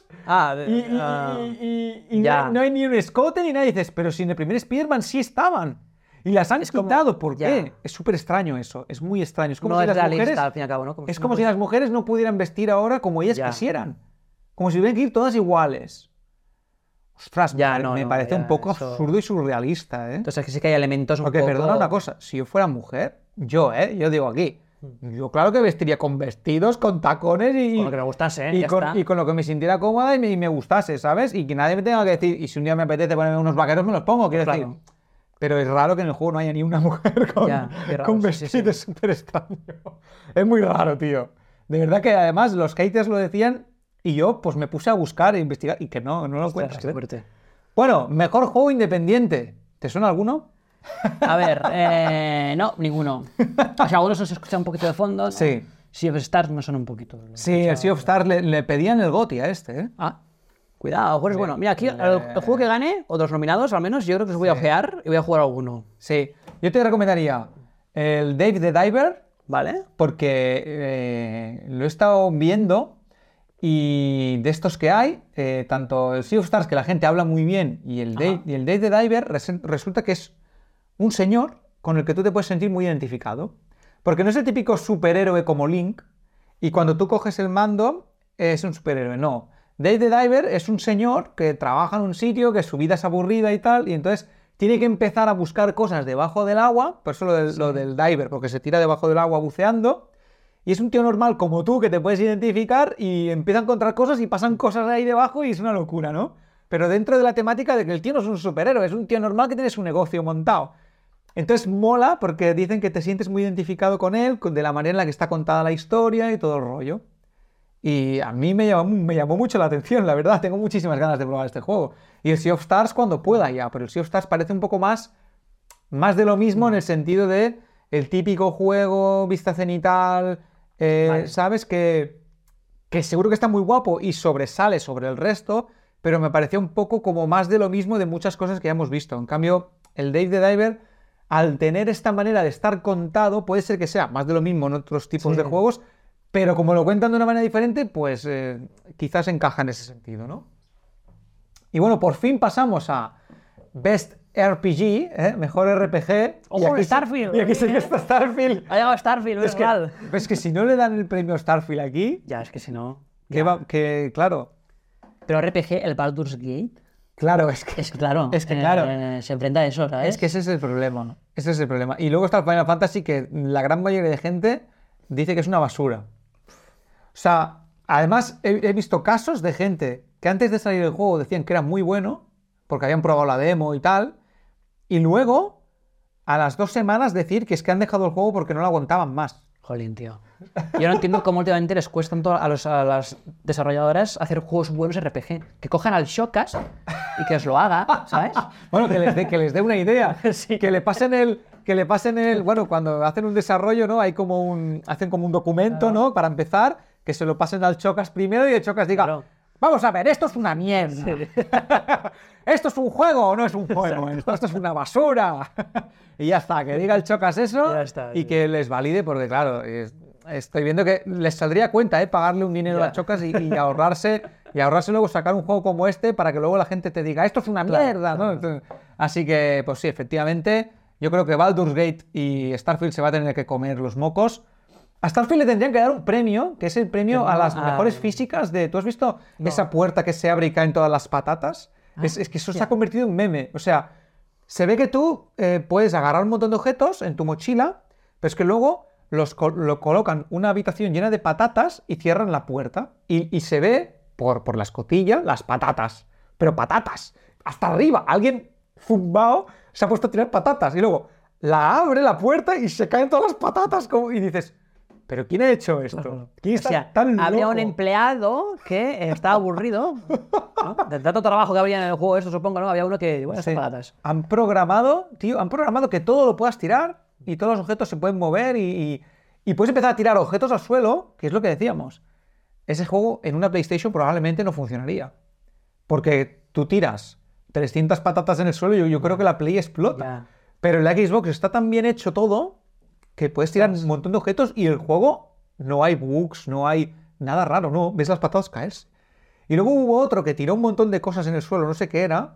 y ya. no hay ni un escote ni nada. Y dices, pero si en el primer Spider-Man sí estaban. Y las han quitado, ¿por qué? Es súper extraño eso, es muy extraño. Es como No si es las realista, mujeres, al fin y al cabo, ¿no? es como si las mujeres no pudieran vestir ahora como ellas quisieran. Como si hubieran que ir todas iguales. Ostras, me parece un poco absurdo y surrealista, ¿eh? Entonces aquí sí que hay elementos un Porque, poco... perdona una cosa, si yo fuera mujer, yo digo aquí, yo claro que vestiría con vestidos, con tacones Con lo que me gustase, y, ya con, está. y con lo que me sintiera cómoda y me gustase, ¿sabes? Y que nadie me tenga que decir, y si un día me apetece ponerme unos vaqueros, me los pongo, quiero decir. Pero es raro que en el juego no haya ni una mujer con vestido, es súper extraño. Es muy raro, tío. De verdad que además los haters lo decían y yo pues me puse a buscar e investigar y que no lo encuentras. Qué fuerte. Bueno, mejor juego independiente. ¿Te suena alguno? A ver, no, ninguno. O sea, algunos se escucha un poquito de fondo, ¿no? Sí. Sea of Stars me suena un poquito. Sí, el Sea of Stars le pedían el GOTY a este, ¿eh? Ah, cuidado, juego es bueno. Mira, aquí el juego que gane, o de los nominados al menos, yo creo que os voy a ojear y voy a jugar alguno. Sí, yo te recomendaría el Dave the Diver, ¿vale? Porque lo he estado viendo y de estos que hay, tanto el Sea of Stars, que la gente habla muy bien, y el Dave the Diver resulta que es un señor con el que tú te puedes sentir muy identificado. Porque no es el típico superhéroe como Link, y cuando tú coges el mando es un superhéroe, no. Dave the Diver es un señor que trabaja en un sitio, que su vida es aburrida y tal, y entonces tiene que empezar a buscar cosas debajo del agua, por eso lo del diver, porque se tira debajo del agua buceando, y es un tío normal como tú que te puedes identificar y empieza a encontrar cosas y pasan cosas ahí debajo y es una locura, ¿no? Pero dentro de la temática de que el tío no es un superhéroe, es un tío normal que tiene su negocio montado. Entonces mola porque dicen que te sientes muy identificado con él, de la manera en la que está contada la historia y todo el rollo. Y a mí me llamó mucho la atención, la verdad. Tengo muchísimas ganas de probar este juego. Y el Sea of Stars cuando pueda ya, pero el Sea of Stars parece un poco más de lo mismo en el sentido de el típico juego, vista cenital, vale. ¿Sabes? Que seguro que está muy guapo y sobresale sobre el resto, pero me pareció un poco como más de lo mismo de muchas cosas que ya hemos visto. En cambio, el Dave the Diver, al tener esta manera de estar contado, puede ser que sea más de lo mismo en otros tipos de juegos, pero como lo cuentan de una manera diferente, pues quizás encaja en ese sentido, ¿no? Y bueno, por fin pasamos a Best RPG, mejor RPG. ¡Ojo, Starfield! Y aquí sí que está Starfield. Ha llegado Starfield, es que si no le dan el premio Starfield aquí... Ya, es que si no... claro... Pero RPG, el Baldur's Gate... Claro, es que claro. Se enfrenta a eso, ¿sabes? Es que ese es el problema, ¿no? Ese es el problema. Y luego está el Final Fantasy, que la gran mayoría de gente dice que es una basura. O sea, además he visto casos de gente que antes de salir del juego decían que era muy bueno, porque habían probado la demo y tal, y luego, a las 2 semanas, decir que es que han dejado el juego porque no lo aguantaban más. Jolín, tío. Yo no entiendo cómo últimamente les cuesta tanto a las desarrolladoras hacer juegos buenos RPG. Que cojan al Shockas y que os lo haga, ¿sabes? Bueno, que les dé una idea. Sí. Que le pasen el... Bueno, cuando hacen un desarrollo, ¿no? Hacen como un documento, ¿no? Para empezar, que se lo pasen al Shockas primero y el Shockas diga... Claro. Vamos a ver, esto es una mierda. Sí. ¿Esto es un juego o no es un juego? Esto es una basura. Y ya está, que diga el Shockas eso y que les valide, porque claro, estoy viendo que les saldría cuenta, pagarle un dinero al Shockas y ahorrarse luego sacar un juego como este para que luego la gente te diga, esto es una mierda, ¿no? Entonces, así que, pues sí, efectivamente, yo creo que Baldur's Gate y Starfield se va a tener que comer los mocos. A Starfield le tendrían que dar un premio, que es el premio a las mejores físicas de... ¿Tú has visto esa puerta que se abre y caen todas las patatas? Es que eso se ha convertido en meme. O sea, se ve que tú puedes agarrar un montón de objetos en tu mochila, pero es que luego lo colocan una habitación llena de patatas y cierran la puerta. Y se ve por la escotilla las patatas. Pero patatas. Hasta arriba. Alguien zumbao se ha puesto a tirar patatas. Y luego la abre la puerta y se caen todas las patatas. Y dices... ¿Pero quién ha hecho esto? ¿Quién está tan loco? Había un empleado que estaba aburrido, ¿no? De tanto trabajo que había en el juego esto, supongo, ¿no? Había uno que... Bueno, estas patatas. Han programado que todo lo puedas tirar y todos los objetos se pueden mover y puedes empezar a tirar objetos al suelo, que es lo que decíamos. Ese juego en una PlayStation probablemente no funcionaría. Porque tú tiras 300 patatas en el suelo y yo creo que la Play explota. Pero en la Xbox está tan bien hecho todo... que puedes tirar un montón de objetos y el juego no hay bugs, no hay nada raro, no, ves las patadas caerse. Y luego hubo otro que tiró un montón de cosas en el suelo, no sé qué era,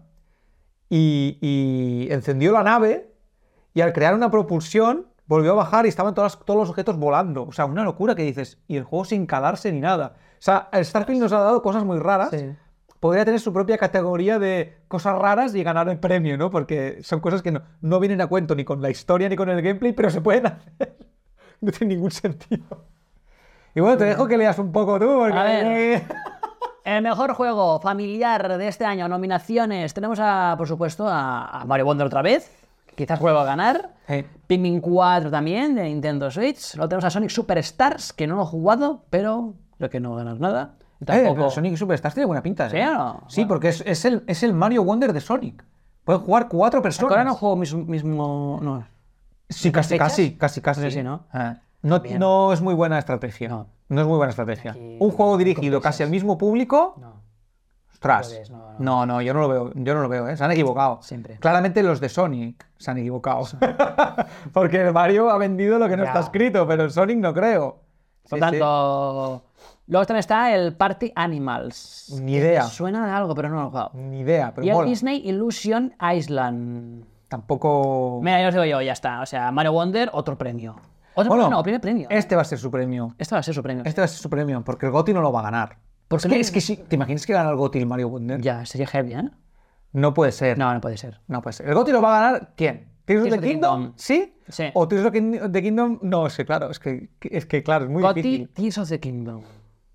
y encendió la nave, y al crear una propulsión, volvió a bajar y estaban todos los objetos volando. O sea, una locura que dices, y el juego sin calarse ni nada. O sea, el Starfield nos ha dado cosas muy raras. Sí. Podría tener su propia categoría de cosas raras y ganar el premio, ¿no? Porque son cosas que no vienen a cuento ni con la historia ni con el gameplay, pero se pueden hacer. No tiene ningún sentido. Y bueno, te dejo que leas un poco tú, porque... A ver. El mejor juego familiar de este año, nominaciones. Tenemos, por supuesto, a Mario Wonder otra vez. Quizás vuelva a ganar. Pikmin 4 también, de Nintendo Switch. Luego tenemos a Sonic Superstars, que no lo he jugado, pero creo que no ganas nada. Pero Sonic Superstars tiene buena pinta. ¿Sí o no? Sí, porque es el Mario Wonder de Sonic. Pueden jugar 4 personas. Ahora no juego mismo... No. Sí, casi. Sí, ¿no? No es muy buena estrategia. No es muy buena estrategia. Un juego dirigido casi al mismo público... No. Ostras. No, yo no lo veo, ¿eh? Se han equivocado. Siempre. Claramente los de Sonic se han equivocado. Porque el Mario ha vendido lo que no está escrito, pero el Sonic no creo. Por tanto... Luego también está el Party Animals. Ni idea. Suena de algo, pero no lo he jugado. Ni idea, pero Y el mola. Disney Illusion Island. Tampoco... Mira, ya os digo yo, ya está. O sea, Mario Wonder, otro premio. Primer premio. Este va a ser su premio. Este va a ser su premio. Este va a ser su premio, porque el GOTY no lo va a ganar. Porque Es que si te imaginas que gana el GOTY el Mario Wonder. Ya, sería heavy, ¿eh? No puede ser. No puede ser. No puede ser. ¿El GOTY lo va a ganar quién? ¿Tears of the Kingdom? ¿Sí? Sí. ¿O Tears of the Kingdom? No, es que claro, es que claro, es muy GOTY, difícil. Tears of the Kingdom.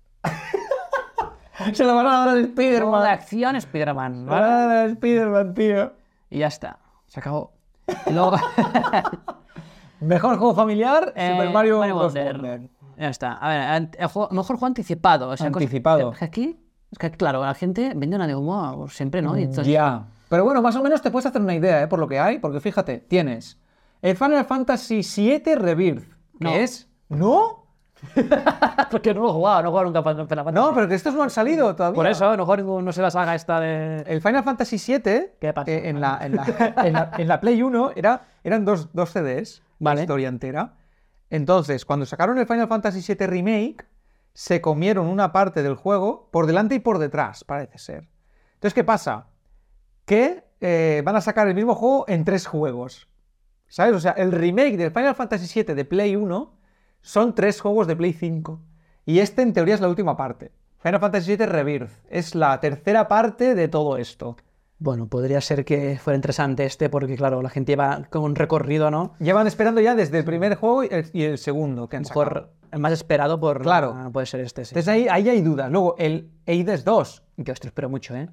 Se lo van a dar al Juego de Spider-Man. acción Spider-Man, Van a ¿vale? dar al Spider-Man, tío. Y ya está. Se acabó. Y luego... Mejor juego familiar, Super Mario Bros. Wonder. Ya está. A ver, el mejor juego anticipado. O sea, Anticipado. Aquí, es que claro, la gente vende una de humo siempre, ¿no? Y entonces- Ya. Pero bueno, más o menos te puedes hacer una idea, ¿eh? Por lo que hay, porque fíjate, tienes el Final Fantasy VII Rebirth, que No. es... ¿No? Porque no lo he jugado, no he jugado nunca para Final Fantasy. No, pero que estos no han salido todavía. Por eso, a lo mejor no sé la saga esta de... El Final Fantasy VII, ¿Qué pasa? en la Play 1, eran dos CDs, Vale. la historia entera. Entonces, cuando sacaron el Final Fantasy VII Remake, se comieron una parte del juego por delante y por detrás, parece ser. Entonces, ¿qué pasa? Que van a sacar el mismo juego en 3 juegos. ¿Sabes? O sea, el remake del Final Fantasy VII de Play 1 son 3 juegos de Play 5. Y este, en teoría, es la última parte. Final Fantasy VII Rebirth. Es la tercera parte de todo esto. Bueno, podría ser que fuera interesante este, porque claro, la gente lleva con un recorrido, ¿no? Llevan esperando ya desde el primer juego y el segundo que A han lo sacado. mejor el más esperado por... Claro. puede ser este, sí. Entonces ahí hay dudas. Luego, el Hades 2. Que os espero mucho, ¿eh?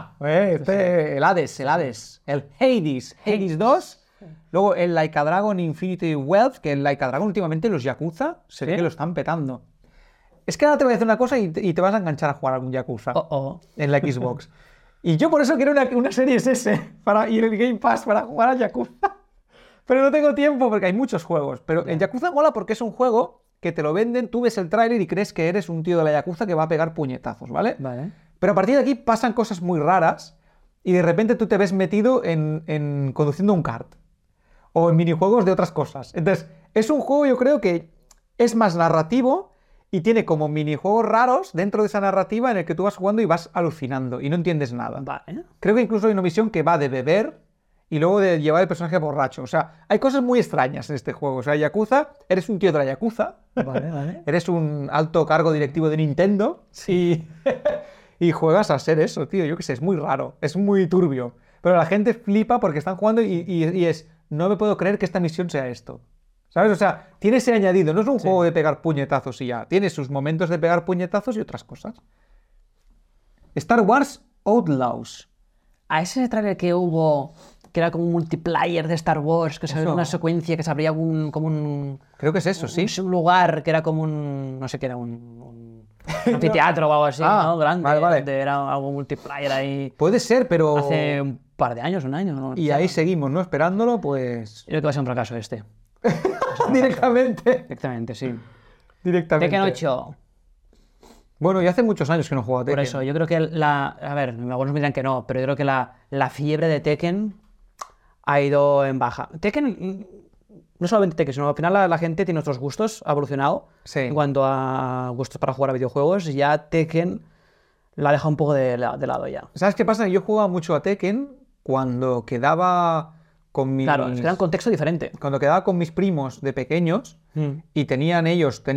El Hades. El Hades 2. Luego el Like a Dragon Infinity Wealth, que el Like a Dragon últimamente los Yakuza se ve ¿Sí? que lo están petando. Es que ahora te voy a decir una cosa y te vas a enganchar a jugar algún Yakuza en la Xbox. Y yo por eso quiero una Series S y el Game Pass para jugar a Yakuza. Pero no tengo tiempo porque hay muchos juegos. Pero el Yakuza mola porque es un juego que te lo venden, tú ves el tráiler y crees que eres un tío de la Yakuza que va a pegar puñetazos, ¿vale? Vale. Pero a partir de aquí pasan cosas muy raras y de repente tú te ves metido en conduciendo un kart o en minijuegos de otras cosas. Entonces, es un juego, yo creo que es más narrativo y tiene como minijuegos raros dentro de esa narrativa en el que tú vas jugando y vas alucinando y no entiendes nada. Vale. Creo que incluso hay una misión que va de beber y luego de llevar el personaje borracho. O sea, hay cosas muy extrañas en este juego. O sea, Yakuza, eres un tío de la Yakuza. Vale. Eres un alto cargo directivo de Nintendo y juegas a ser eso, tío. Yo qué sé, es muy raro, es muy turbio. Pero la gente flipa porque están jugando y es, no me puedo creer que esta misión sea esto. ¿Sabes? O sea, tiene ese añadido. No es un juego de pegar puñetazos y ya. Tiene sus momentos de pegar puñetazos y otras cosas. Star Wars Outlaws. A ese trailer que hubo, que era como un multiplayer de Star Wars, que se veía Eso. una secuencia que se abría como un... Creo que es eso, sí. Un lugar que era como un... No sé qué era, un anfiteatro o algo así, Ah, ¿no? Grande. vale. Donde era algo multiplayer ahí Puede ser, pero... hace un par de años, un año, ¿no? Y ahí seguimos, ¿no? Esperándolo, pues... Yo creo que va a ser un fracaso este. Directamente. Directamente, sí. Directamente. Tekken 8. Bueno, y hace muchos años que no juego a Tekken. Por eso, yo creo que a ver, algunos me dirán que no, pero yo creo que la fiebre de Tekken ha ido en baja. Tekken no solamente Tekken, sino al final la gente tiene otros gustos, ha evolucionado Sí. en cuanto a gustos para jugar a videojuegos, y ya Tekken la deja un poco de lado ya. ¿Sabes qué pasa? Yo jugaba mucho a Tekken cuando quedaba con mis... Claro, es que era un contexto diferente. Cuando quedaba con mis primos de pequeños y tenían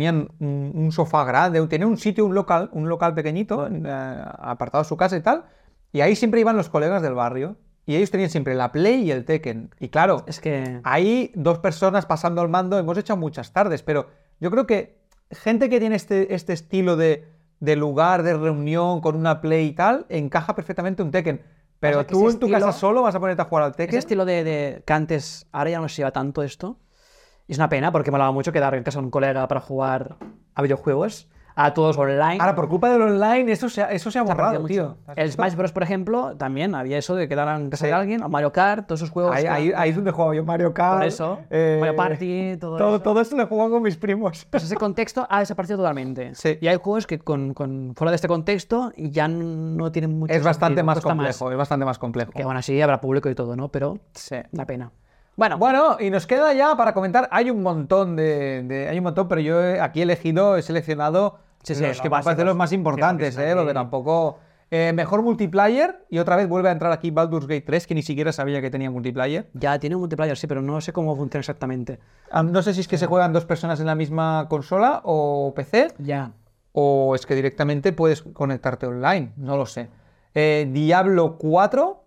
un sofá grande, tenían un sitio, un local pequeñito, apartado de su casa y tal, y ahí siempre iban los colegas del barrio, y ellos tenían siempre la Play y el Tekken. Y claro, Es que... ahí 2 personas pasando el mando, hemos hecho muchas tardes, pero yo creo que gente que tiene este estilo de lugar, de reunión, con una Play y tal, encaja perfectamente un Tekken. Pero O sea, que tú ese en tu estilo- casa solo vas a ponerte a jugar al Ese Tekken. estilo de que antes, ahora ya no se lleva tanto esto. Y es una pena porque me hablaba mucho quedar en casa de un colega para jugar a videojuegos, a todos online. Ahora, por culpa del online, eso se ha Se ha borrado, perdido tío. mucho. El Smash Bros, por ejemplo, también había eso de quedar en casa de alguien, o Mario Kart, todos esos juegos. Ahí es donde jugaba yo Mario Kart. Por eso, Mario Party, todo eso. Todo eso lo he jugado con mis primos. Pues ese contexto ha desaparecido totalmente. Sí. Y hay juegos que fuera de este contexto ya no tienen mucho Es bastante sentido, más cuesta complejo, es bastante más complejo. Que aún así habrá público y todo, ¿no? Pero Sí. una pena. Bueno, Bueno, y nos queda ya para comentar, hay un montón pero yo aquí he seleccionado Sí, los los que me parecen básicos. los más importantes, Sí, porque lo que tampoco... mejor multiplayer, y otra vez vuelve a entrar aquí Baldur's Gate 3, que ni siquiera sabía que tenía multiplayer. ya tiene un multiplayer, sí, pero no sé cómo funciona exactamente. No sé si es que se juegan 2 personas en la misma consola o PC, Ya. o es que directamente puedes conectarte online, no lo sé. Diablo 4,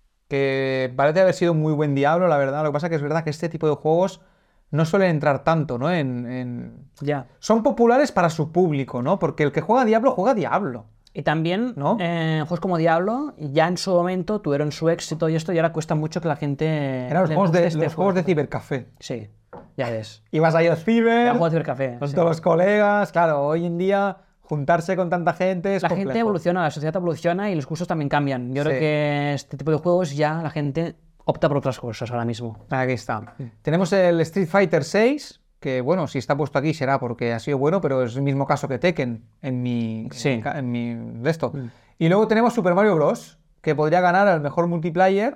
que parece haber sido un muy buen Diablo, la verdad. Lo que pasa que es verdad que este tipo de juegos no suelen entrar tanto, ¿no? Ya. Son populares para su público, ¿no? Porque el que juega Diablo. Y también, ¿No? juegos como Diablo, ya en su momento tuvieron su éxito y esto, y ahora cuesta mucho que la gente. Eran los le juegos guste de, este los juegos de juego. cibercafé. Sí, ya ves. Ibas ahí al ciber, Ya juego de cibercafé. con Sí. todos los colegas. Claro, hoy en día juntarse con tanta gente es La complejo. gente evoluciona, la sociedad evoluciona y los gustos también cambian. Yo creo Sí. que este tipo de juegos ya la gente opta por otras cosas ahora mismo. Aquí está. Tenemos el Street Fighter 6, que bueno, si está puesto aquí será porque ha sido bueno, pero es el mismo caso que Tekken Sí. en mi de esto. Y luego tenemos Super Mario Bros, que podría ganar al mejor multiplayer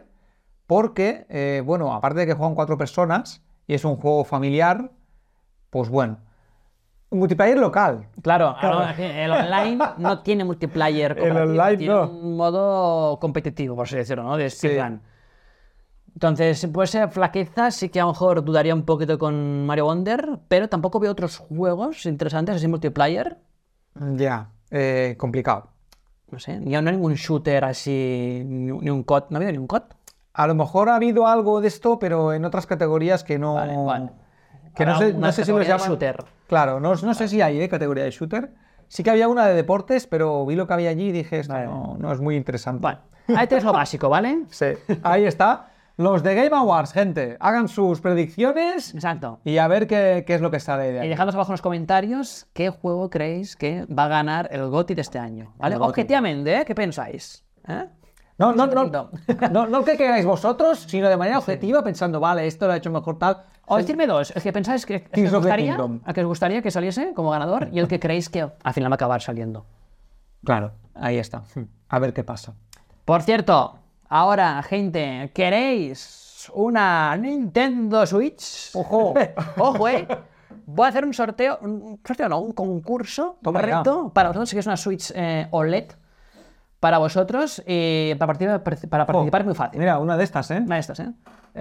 porque, bueno, aparte de que juegan 4 personas y es un juego familiar, pues bueno. Un multiplayer local. Claro, ahora el online no tiene multiplayer El cooperativo, online tiene no. un modo competitivo, por así decirlo, ¿no? De Sí. speedrun. Entonces, puede ser flaqueza, sí que a lo mejor dudaría un poquito con Mario Wonder, pero tampoco veo otros juegos interesantes así multiplayer. Ya, complicado. No sé, no hay ningún shooter así, ni un COD, ¿no ha habido ni un COD? A lo mejor ha habido algo de esto, pero en otras categorías que no... Vale. Que no Habrá sé, una no sé si los categoría de llaman... shooter. Claro, no sé si hay categoría de shooter. Sí que había una de deportes, pero vi lo que había allí y dije, esto Vale. no es muy interesante. Bueno, ahí tienes lo básico, ¿vale? Sí, ahí está. Los de Game Awards, gente. Hagan sus predicciones Exacto. y a ver qué es lo que sale de Y ahí. dejadnos abajo en los comentarios qué juego creéis que va a ganar el GOTY de este año, ¿vale? El GOTY. Objetivamente, ¿eh? ¿Qué pensáis? ¿Eh? No Kingdom. el que queráis vosotros, sino de manera objetiva, pensando, vale, esto lo ha hecho mejor tal. O decirme dos, el que pensáis que Tears os of the gustaría, Kingdom. al que os gustaría que saliese como ganador y el que creéis que al final va a acabar saliendo. Claro, ahí está. A ver qué pasa. Por cierto, ahora, gente, ¿queréis una Nintendo Switch? Ojo. Ojo, voy a hacer un sorteo, un concurso, Toma ya. correcto, para vosotros, que es una Switch OLED para vosotros, y para participar es muy fácil. Mira, una de estas, ¿eh? Una de estas, ¿eh?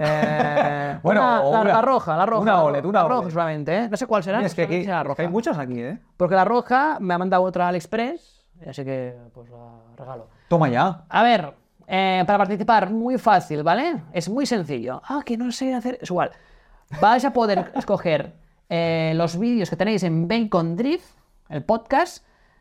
Bueno, o la roja. Una OLED, una La OLED. roja solamente, ¿eh? No sé cuál será, Mira, es que aquí seguramente será la roja. hay muchas aquí, ¿eh? Porque la roja me ha mandado otra AliExpress, así que pues la regalo. Toma ya. A ver, para participar, muy fácil, ¿vale? Es muy sencillo. Ah, que no sé hacer... Es igual. Vais a poder escoger los vídeos que tenéis en Bacon Drift, el podcast,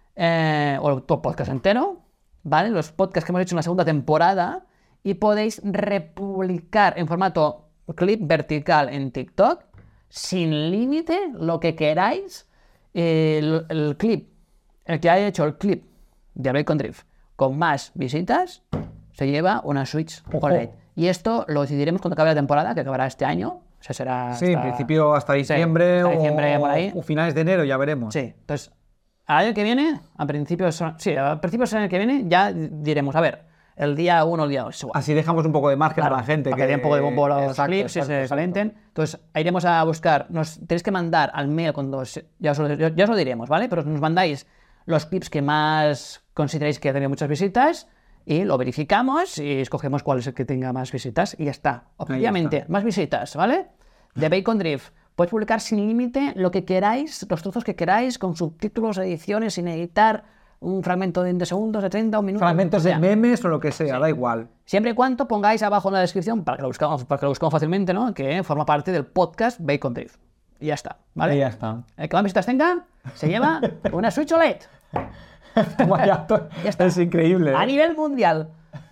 o todo el podcast entero, ¿vale? Los podcasts que hemos hecho en la segunda temporada, y podéis republicar en formato clip vertical en TikTok, sin límite, lo que queráis. El clip, el que haya hecho el clip de Bacon Drift con más visitas, se lleva una Switch OLED. Y esto lo decidiremos cuando acabe la temporada, que acabará este año. O sea, será Sí, en principio hasta diciembre, hasta diciembre, por ahí. o finales de enero, ya veremos. Sí, entonces, al año que viene, a principios del año que viene, ya diremos, a ver, el día 1, el día 2. Igual. Así dejamos un poco de margen Claro, a la gente. para que dé un poco de bombo a los Exacto, clips y exacto, se exacto. calienten. Entonces, iremos a buscar. Tenéis que mandar al mail cuando. Ya os lo diremos, ¿vale? Pero nos mandáis los clips que más consideréis que tienen muchas visitas y lo verificamos y escogemos cuál es el que tenga más visitas y ya está. Obviamente, más visitas, ¿vale? De Bacon Drift. Podéis publicar sin límite lo que queráis, los trozos que queráis, con subtítulos, ediciones, sin editar, un fragmento de 20 segundos, de 30, un minuto. Fragmentos o de sea, memes o lo que sea, da igual. siempre y cuando pongáis abajo en la descripción, para que lo buscamos fácilmente, ¿no? Que forma parte del podcast Bacon Drift. Y ya está, ¿vale? Y ya está. El que más visitas tenga, se lleva una Switch OLED. Vaya, Ya está. es increíble. A nivel mundial.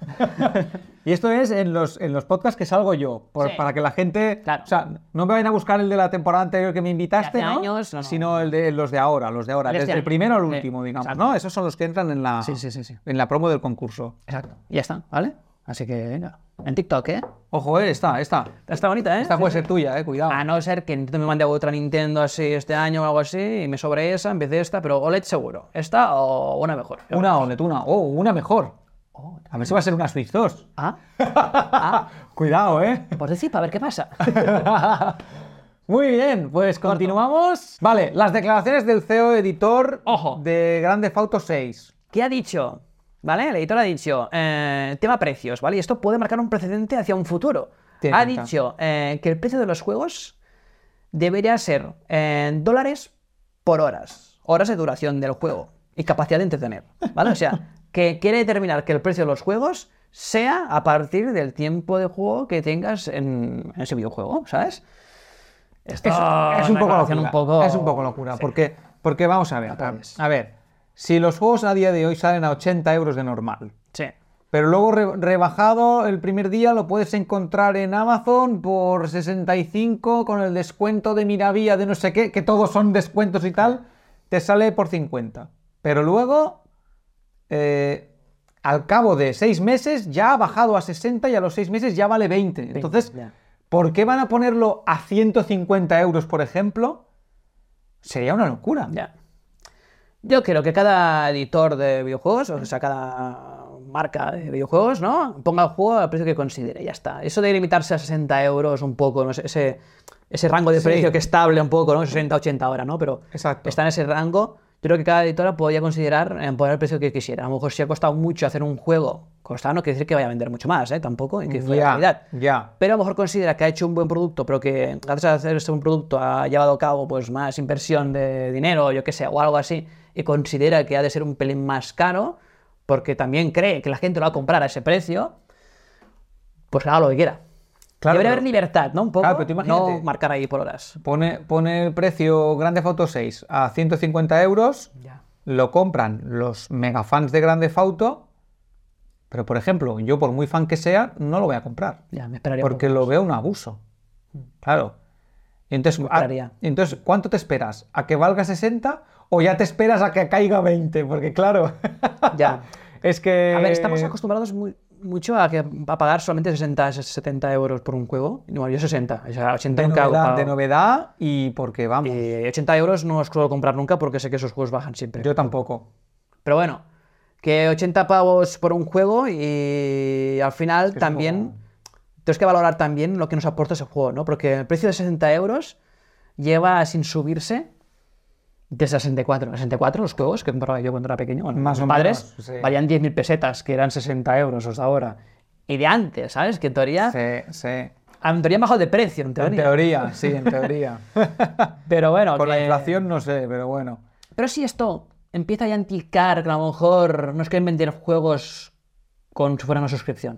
Y esto es en los podcasts que salgo yo, Sí. para que la gente... Claro. O sea, no me vayan a buscar el de la temporada anterior que me invitaste, De hace ¿no? años, no. Sino los de ahora, El de desde este el año. primero al Sí, último, digamos, exacto. ¿no? Esos son los que entran en la, Sí. en la promo del concurso. Exacto. Y ya está, ¿vale? Así que, venga. En TikTok, ¿eh? Ojo, esta. Está bonita, ¿eh? Esta puede ser tuya, cuidado. A no ser que Nintendo me mande otra Nintendo así este año o algo así y me sobre esa en vez de esta, pero OLED seguro. ¿Esta o una mejor? Una OLED, una mejor. A ver si va a ser una Switch 2. Ah, Cuidado, pues decir, para ver qué pasa. Muy bien, pues continuamos. Vale, las declaraciones del CEO editor Ojo. de Grand Theft Auto 6. ¿Qué ha dicho? ¿Vale? El editor ha dicho, tema precios, ¿vale? Y esto puede marcar un precedente hacia un futuro. Tiene Ha pinta. dicho que el precio de los juegos debería ser dólares por horas de duración del juego y capacidad de entretener, ¿vale? O sea, que quiere determinar que el precio de los juegos sea a partir del tiempo de juego que tengas en ese videojuego, ¿sabes? Esto Es un una poco declaración locura. Es un poco locura. Porque vamos a ver. A ver, si los juegos a día de hoy salen a 80 euros de normal, Sí. pero luego rebajado el primer día lo puedes encontrar en Amazon por 65 con el descuento de Miravía de no sé qué, que todos son descuentos y tal, te sale por 50. Pero luego, al cabo de 6 meses ya ha bajado a 60 y a los 6 meses ya vale 20. Entonces, ya. ¿por qué van a ponerlo a 150 euros, por ejemplo? Sería una locura. Ya. Yo creo que cada editor de videojuegos, o sea, cada marca de videojuegos, ¿no? Ponga el juego al precio que considere, ya está. Eso de limitarse a 60 euros un poco, no sé, ese rango de Sí. precio que es estable un poco, ¿no? 60, 80 ahora, ¿no? Pero Exacto. está en ese rango. Yo creo que cada editora podría considerar poner el precio que quisiera. A lo mejor si ha costado mucho hacer un juego, costado no quiere decir que vaya a vender mucho más, Tampoco, y que fuera de calidad. Ya. Pero a lo mejor considera que ha hecho un buen producto, pero que gracias a hacer este buen producto ha llevado a cabo pues más inversión de dinero, yo qué sé, o algo así, y considera que ha de ser un pelín más caro, porque también cree que la gente lo va a comprar a ese precio, pues haga lo que quiera. Claro, Debería pero- haber libertad, ¿no? Un poco, Claro, pero tú imagínate- no marcar ahí por horas. Pone el precio Grand Theft Auto 6 a 150 euros, Ya. lo compran los megafans de Grand Theft Auto, pero por ejemplo, yo por muy fan que sea, no lo voy a comprar, Ya, me esperaría un porque poco. lo veo un abuso. Claro. Y entonces, Me esperaría. entonces, ¿cuánto te esperas? ¿A que valga 60 o ya te esperas a que caiga 20? Porque claro, Ya. es que... A ver, estamos acostumbrados mucho a pagar solamente 60, 70 euros por un juego. No, yo 60. O sea, 80 de nunca he novedad, pagado. de novedad y porque vamos, 80 euros no os suelo comprar nunca porque sé que esos juegos bajan siempre. yo tampoco. Pero bueno, que 80 pavos por un juego y al final que es también como- tienes que valorar también lo que nos aporta ese juego, ¿no? Porque el precio de 60 euros lleva sin subirse desde 64. 64 los juegos que compraba yo cuando era pequeño, bueno, Más mis o padres menos, sí. valían 10.000 pesetas, que eran 60 euros los de ahora. Y de antes, ¿sabes? Que en teoría, Sí. en teoría han bajado de precio, en En teoría. teoría, sí, en teoría. Pero bueno, Con la que- inflación no sé, pero bueno. Pero si esto empieza ya a indicar que a lo mejor nos quieren vender juegos con si fuera una suscripción.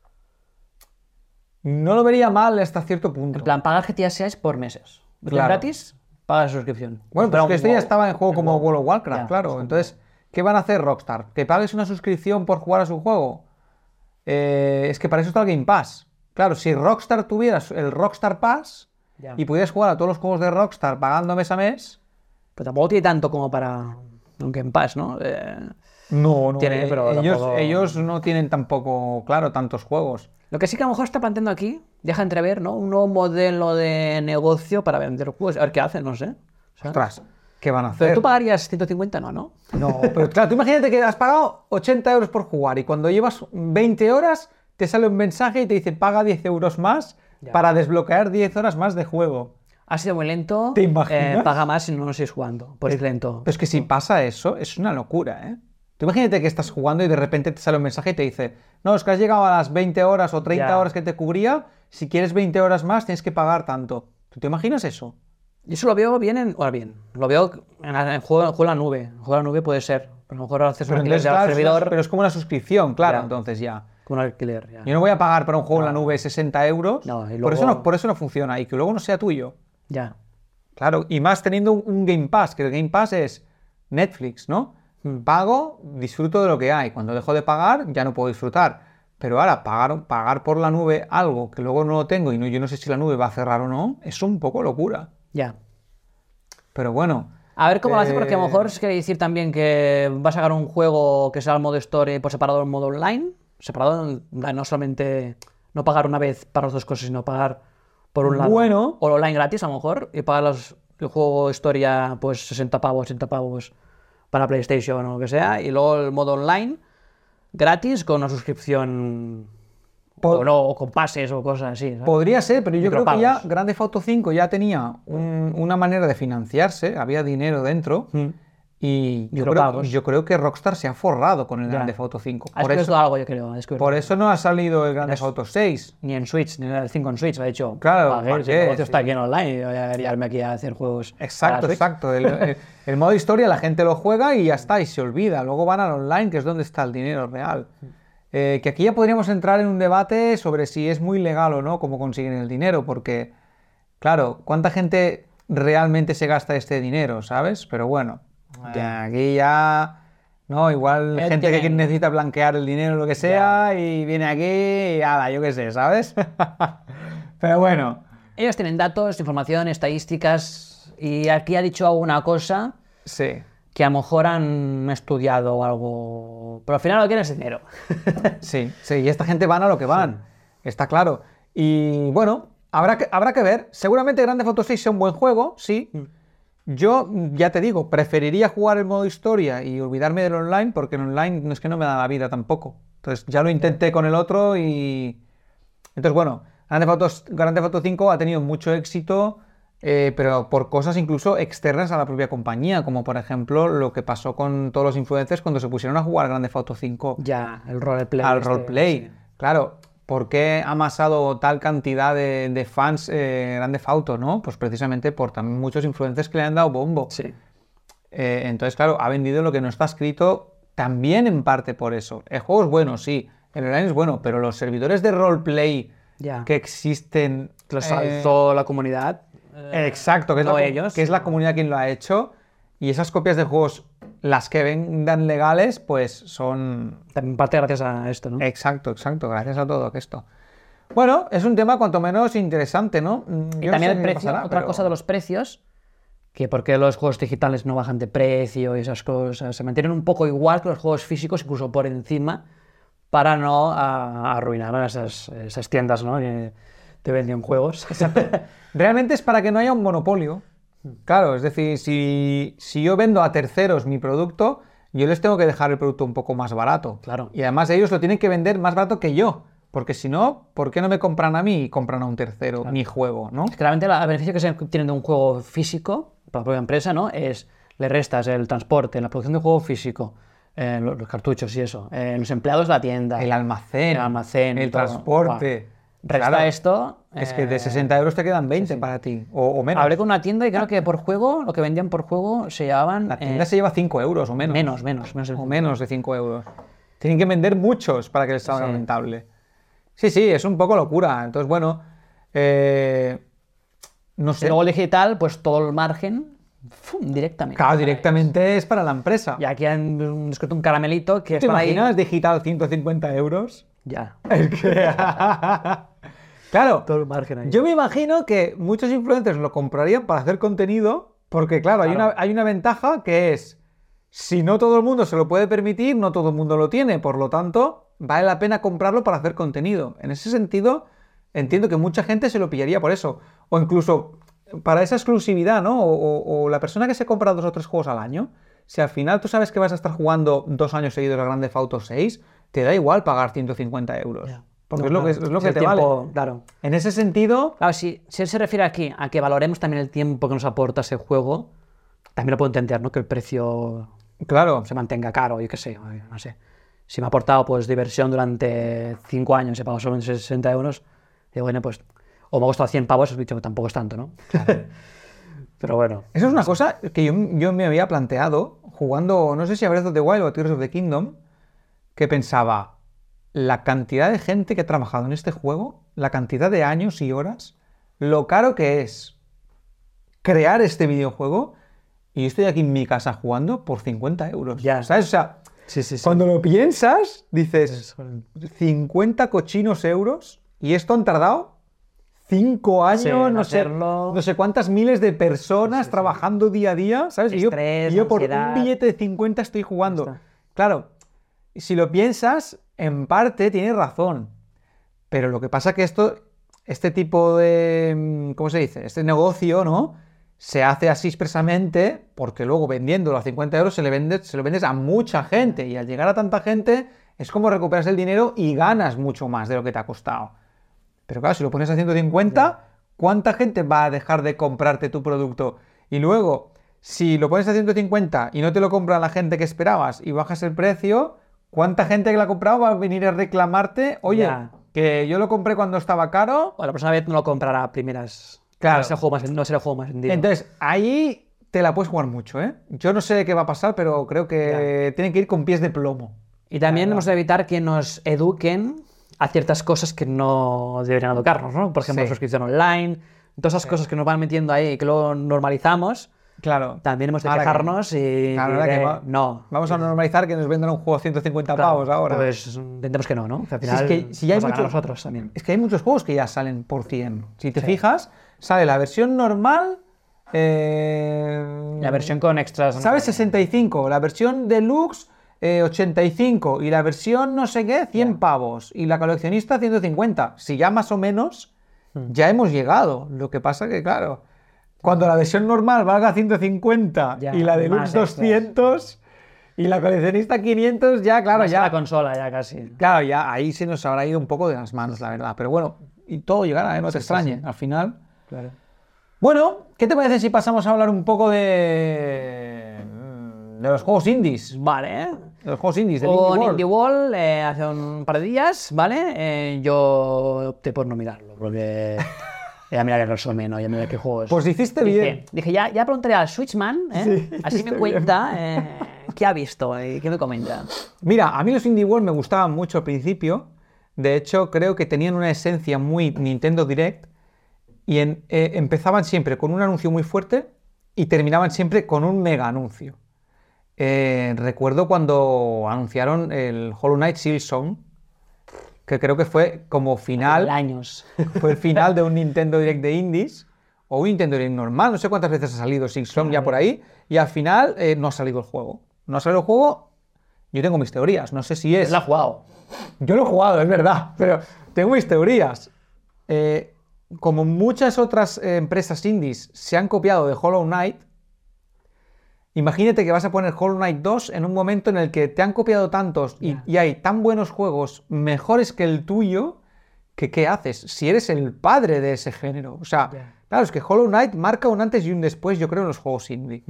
No lo vería mal hasta cierto punto. En plan, pagar GTA 6 por meses. ¿Lo Claro. gratis? Paga la suscripción. Bueno, pues Pero que esto ya estaba en juego como World of Warcraft, Ya, claro. Entonces, ¿qué van a hacer Rockstar? ¿Que pagues una suscripción por jugar a su juego? Es que para eso está el Game Pass. Claro, si Rockstar tuviera el Rockstar Pass Ya. y pudieras jugar a todos los juegos de Rockstar pagando mes a mes, Pero tampoco tiene tanto como para un Game Pass, ¿no? no. Tiene, pero ellos, tampoco- ellos no tienen tampoco, claro, tantos juegos. Lo que sí que a lo mejor está planteando aquí, deja entrever, ¿no? Un nuevo modelo de negocio para vender juegos. A ver qué hacen, no sé. O sea, Ostras. ¿qué van a Pero hacer? tú pagarías 150, no. No, pero claro, tú imagínate que has pagado 80 euros por jugar y cuando llevas 20 horas te sale un mensaje y te dice paga 10 euros más Ya. para desbloquear 10 horas más de juego. Ha sido muy lento. ¿Te imaginas? Paga más si no sigues jugando. Pues es lento. Pero es que si pasa eso, es una locura, ¿eh? Tú imagínate que estás jugando y de repente te sale un mensaje y te dice, no, es que has llegado a las 20 horas o 30 Ya. horas que te cubría, si quieres 20 horas más tienes que pagar tanto. ¿Tú te imaginas eso? Y eso lo veo bien lo veo en juego en la nube. En juego en la nube puede ser. A lo mejor haces un Pero, alquiler entonces, de claro, servidor pero es como una suscripción, claro, Ya. entonces ya. con un alquiler. Ya. Yo no voy a pagar para un juego en la nube 60 euros, No, y por, eso luego- por eso no funciona, y que luego no sea tuyo. Ya. Claro, y más teniendo un Game Pass, que el Game Pass es Netflix, ¿no? Pago, disfruto de lo que hay. Cuando dejo de pagar, ya no puedo disfrutar. Pero ahora, pagar por la nube algo que luego no lo tengo y no, yo no sé si la nube va a cerrar o no, es un poco locura. Ya. Pero bueno. A ver cómo lo hace, porque a lo mejor eh, es quiere decir también que va a sacar un juego que sea el modo story por separado del modo online. Separado, no solamente no pagar una vez para las dos cosas, sino pagar por un lado. Bueno. O el online gratis, a lo mejor, y pagar el juego historia, pues 60 pavos, 80 pavos para PlayStation o lo que sea. Y luego el modo online gratis con una suscripción. Po- O no, o con pases o cosas así. ¿sabes? Podría ser, pero yo creo que ya Micropagos. Grand Theft Auto 5 ya tenía una manera de financiarse, había dinero dentro. Y Micropagos. yo creo que Rockstar se ha forrado con el Ya. Grand Theft Auto 5. Ha Por descubierto eso, algo, yo creo. ha descubierto por algo. eso no ha salido el Grand Theft Auto 6. Ni en Switch, ni en el 5 en Switch, ha dicho. Claro, "Joder, ¿para si qué? el negocio está Sí. aquí en online, voy a liarme aquí a hacer juegos. para Exacto, Switch". exacto. El modo historia la gente lo juega y ya está, y se olvida. Luego van al online, que es donde está el dinero real. Que aquí ya podríamos entrar en un debate sobre si es muy legal o no cómo consiguen el dinero, porque, claro, ¿cuánta gente realmente se gasta este dinero, sabes? Pero bueno, aquí ya, no, igual gente que Tienen- necesita blanquear el dinero o lo que sea y viene aquí y ala, yo qué sé, ¿sabes? Pero bueno, Ellos tienen datos, información, estadísticas, y aquí ha dicho alguna cosa sí. que a lo mejor han estudiado o algo. Pero al final lo que quieren es dinero. Sí, sí, y esta gente van a lo que van, está claro. Y bueno, habrá que ver. Seguramente Grand Theft Auto 6 sea un buen juego, sí. Yo, ya te digo, preferiría jugar el modo historia y olvidarme del online, porque el online no es que no me da la vida tampoco. Entonces, ya lo intenté con el otro y... Entonces, bueno, Grand Theft Auto 5 ha tenido mucho éxito, pero por cosas incluso externas a la propia compañía, como por ejemplo lo que pasó con todos los influencers cuando se pusieron a jugar Grand Theft Auto 5 Ya, el roleplay. al este, roleplay. sí. Claro, ¿por qué ha amasado tal cantidad de fans Grand Theft Auto, no? Pues precisamente por también muchos influencers que le han dado bombo. Sí. Entonces, claro, ha vendido lo que no está escrito también en parte por eso. El juego es bueno, sí, el online es bueno, pero los servidores de roleplay Ya. que existen... Los alzó la comunidad. Exacto, que es, no la, ellos. que es la comunidad quien lo ha hecho. Y esas copias de juegos, las que vendan legales, pues son... También parte gracias a esto, ¿no? Exacto, exacto, gracias a todo esto. Bueno, es un tema cuanto menos interesante, ¿no? Y Yo no también sé el qué precio, pasará, otra pero- cosa de los precios, que por qué los juegos digitales no bajan de precio y esas cosas, se mantienen un poco igual que los juegos físicos, incluso por encima, para no arruinar a esas tiendas, ¿no? Que te venden juegos. Realmente es para que no haya un monopolio. Claro, es decir, si yo vendo a terceros mi producto, yo les tengo que dejar el producto un poco más barato. Claro. Y además ellos lo tienen que vender más barato que yo. Porque si no, ¿por qué no me compran a mí y compran a un tercero mi juego, ¿no? Claramente el beneficio que se obtiene de un juego físico, para la propia empresa, ¿no? Es, le restas el transporte, la producción de juego físico, los cartuchos y eso, los empleados de la tienda, El almacén, el todo. transporte. Buah. Resta Claro, esto. es que de 60 euros te quedan 20 para ti, o menos. Hablé con una tienda y creo que por juego, lo que vendían por juego, se llevaban. La tienda se lleva 5 euros o menos. menos. O menos de 5 euros. Tienen que vender muchos para que les salga Sí. rentable. Sí, es un poco locura. Entonces, bueno, no Y sé. luego el digital, pues todo el margen, ¡fum! Directamente. Claro, directamente es para la empresa. Y aquí han descubierto un caramelito que ¿Te están ahí. imaginas digital 150 euros? Ya. Es que... Claro, Todo el margen ahí. yo me imagino que muchos influencers lo comprarían para hacer contenido, porque claro, Claro. hay una ventaja que es, si no todo el mundo se lo puede permitir, no todo el mundo lo tiene, por lo tanto, vale la pena comprarlo para hacer contenido. En ese sentido, entiendo que mucha gente se lo pillaría por eso. O incluso para esa exclusividad, ¿no? O la persona que se compra 2 o 3 juegos al año, si al final tú sabes que vas a estar jugando 2 años seguidos a Grand Theft Auto 6, te da igual pagar 150 euros. Ya. Porque No, es lo que el te tiempo, vale. claro. En ese sentido, Claro, si él se refiere aquí a que valoremos también el tiempo que nos aporta ese juego, también lo puedo entender, ¿no? Que el precio claro, se mantenga caro, yo qué sé, no sé. Si me ha aportado pues diversión durante 5 años y he pagado solo 60 euros, digo, bueno, pues, o me ha costado 100 pavos, has dicho que tampoco es tanto, ¿no? Pero bueno. eso es una cosa que yo me había planteado jugando, no sé si a Breath of the Wild o a Tears of the Kingdom, que pensaba, la cantidad de gente que ha trabajado en este juego, la cantidad de años y horas, lo caro que es crear este videojuego, y yo estoy aquí en mi casa jugando por 50 euros. Ya. ¿Sabes? O sea, Sí, sí, sí. cuando lo piensas, dices, 50 cochinos euros, y esto han tardado 5 años, Sí, no sé, hacerlo. no sé cuántas miles de personas trabajando día a día, ¿sabes? Estrés, y yo por ansiedad. un billete de 50 estoy jugando. Ya está. Claro, si lo piensas, en parte tienes razón. Pero lo que pasa que este tipo de, ¿cómo se dice? Este negocio, ¿no? Se hace así expresamente porque luego vendiéndolo a 50 euros se lo vendes a mucha gente. Y al llegar a tanta gente es como recuperas el dinero y ganas mucho más de lo que te ha costado. Pero claro, si lo pones a 150, ¿cuánta gente va a dejar de comprarte tu producto? Y luego, si lo pones a 150 y no te lo compra la gente que esperabas y bajas el precio, ¿cuánta gente que lo ha comprado va a venir a reclamarte? Oye, Ya. que yo lo compré cuando estaba caro. O la próxima vez no lo comprará a primeras. Claro. No será el juego más vendido. Entonces, ahí te la puedes jugar mucho, ¿eh? Yo no sé qué va a pasar, pero creo que tienen que ir con pies de plomo. Y también hemos de evitar que nos eduquen a ciertas cosas que no deberían educarnos, ¿no? Por ejemplo, Sí. suscripción online, todas esas cosas que nos van metiendo ahí y que luego normalizamos, Claro. también hemos de Ahora que- quejarnos y Claro, ahora que no. vamos a normalizar que nos vendan un juego a 150 Claro, pavos ahora. Pues intentemos que no, que al Si final es que si ya hay nos hagan a muchos, nosotros también. es que hay muchos juegos que ya salen por 100. Si te fijas, sale la versión normal. La versión con extras. ¿Sabes? 65. La versión deluxe, 85. Y la versión no sé qué, 100 pavos. Y la coleccionista, 150. Si ya más o menos, ya hemos llegado. Lo que pasa que, claro, cuando la versión normal valga 150 Ya, y la deluxe más extras. 200 y la coleccionista 500, ya, claro, Más que ya. la consola ya casi. Claro, ya ahí se nos habrá ido un poco de las manos, la verdad. Pero bueno, y todo llegará, ¿eh? No te extrañe. Al final. Claro. Bueno, ¿qué te parece si pasamos a hablar un poco de los juegos indies? Vale, ¿eh? De los juegos indies, del Con Indie Indie World. Wall hace un par de días, ¿vale? Yo opté por no mirarlo, porque ya miraré el resumen, ¿no? Ya miraré qué juego es. Pues hiciste bien. Dije, ya preguntaré al Switchman, ¿eh? Sí, Así hiciste me cuenta qué ha visto y qué me comenta. Mira, a mí los Indie World me gustaban mucho al principio. De hecho, creo que tenían una esencia muy Nintendo Direct y empezaban siempre con un anuncio muy fuerte y terminaban siempre con un mega anuncio. Recuerdo cuando anunciaron el Hollow Knight Silksong, que creo que fue como final. Años. Fue el final de un Nintendo Direct de Indies, o un Nintendo Direct normal, no sé cuántas veces ha salido Silksong ya por ahí, y al final no ha salido el juego. No ha salido el juego, yo tengo mis teorías, no sé si es... Él la ha jugado. Yo lo he jugado, es verdad, pero tengo mis teorías. Como muchas otras empresas indies se han copiado de Hollow Knight, imagínate que vas a poner Hollow Knight 2 en un momento en el que te han copiado tantos y hay tan buenos juegos mejores que el tuyo, que ¿qué haces? Si eres el padre de ese género. O sea, claro, es que Hollow Knight marca un antes y un después, yo creo, en los juegos indie.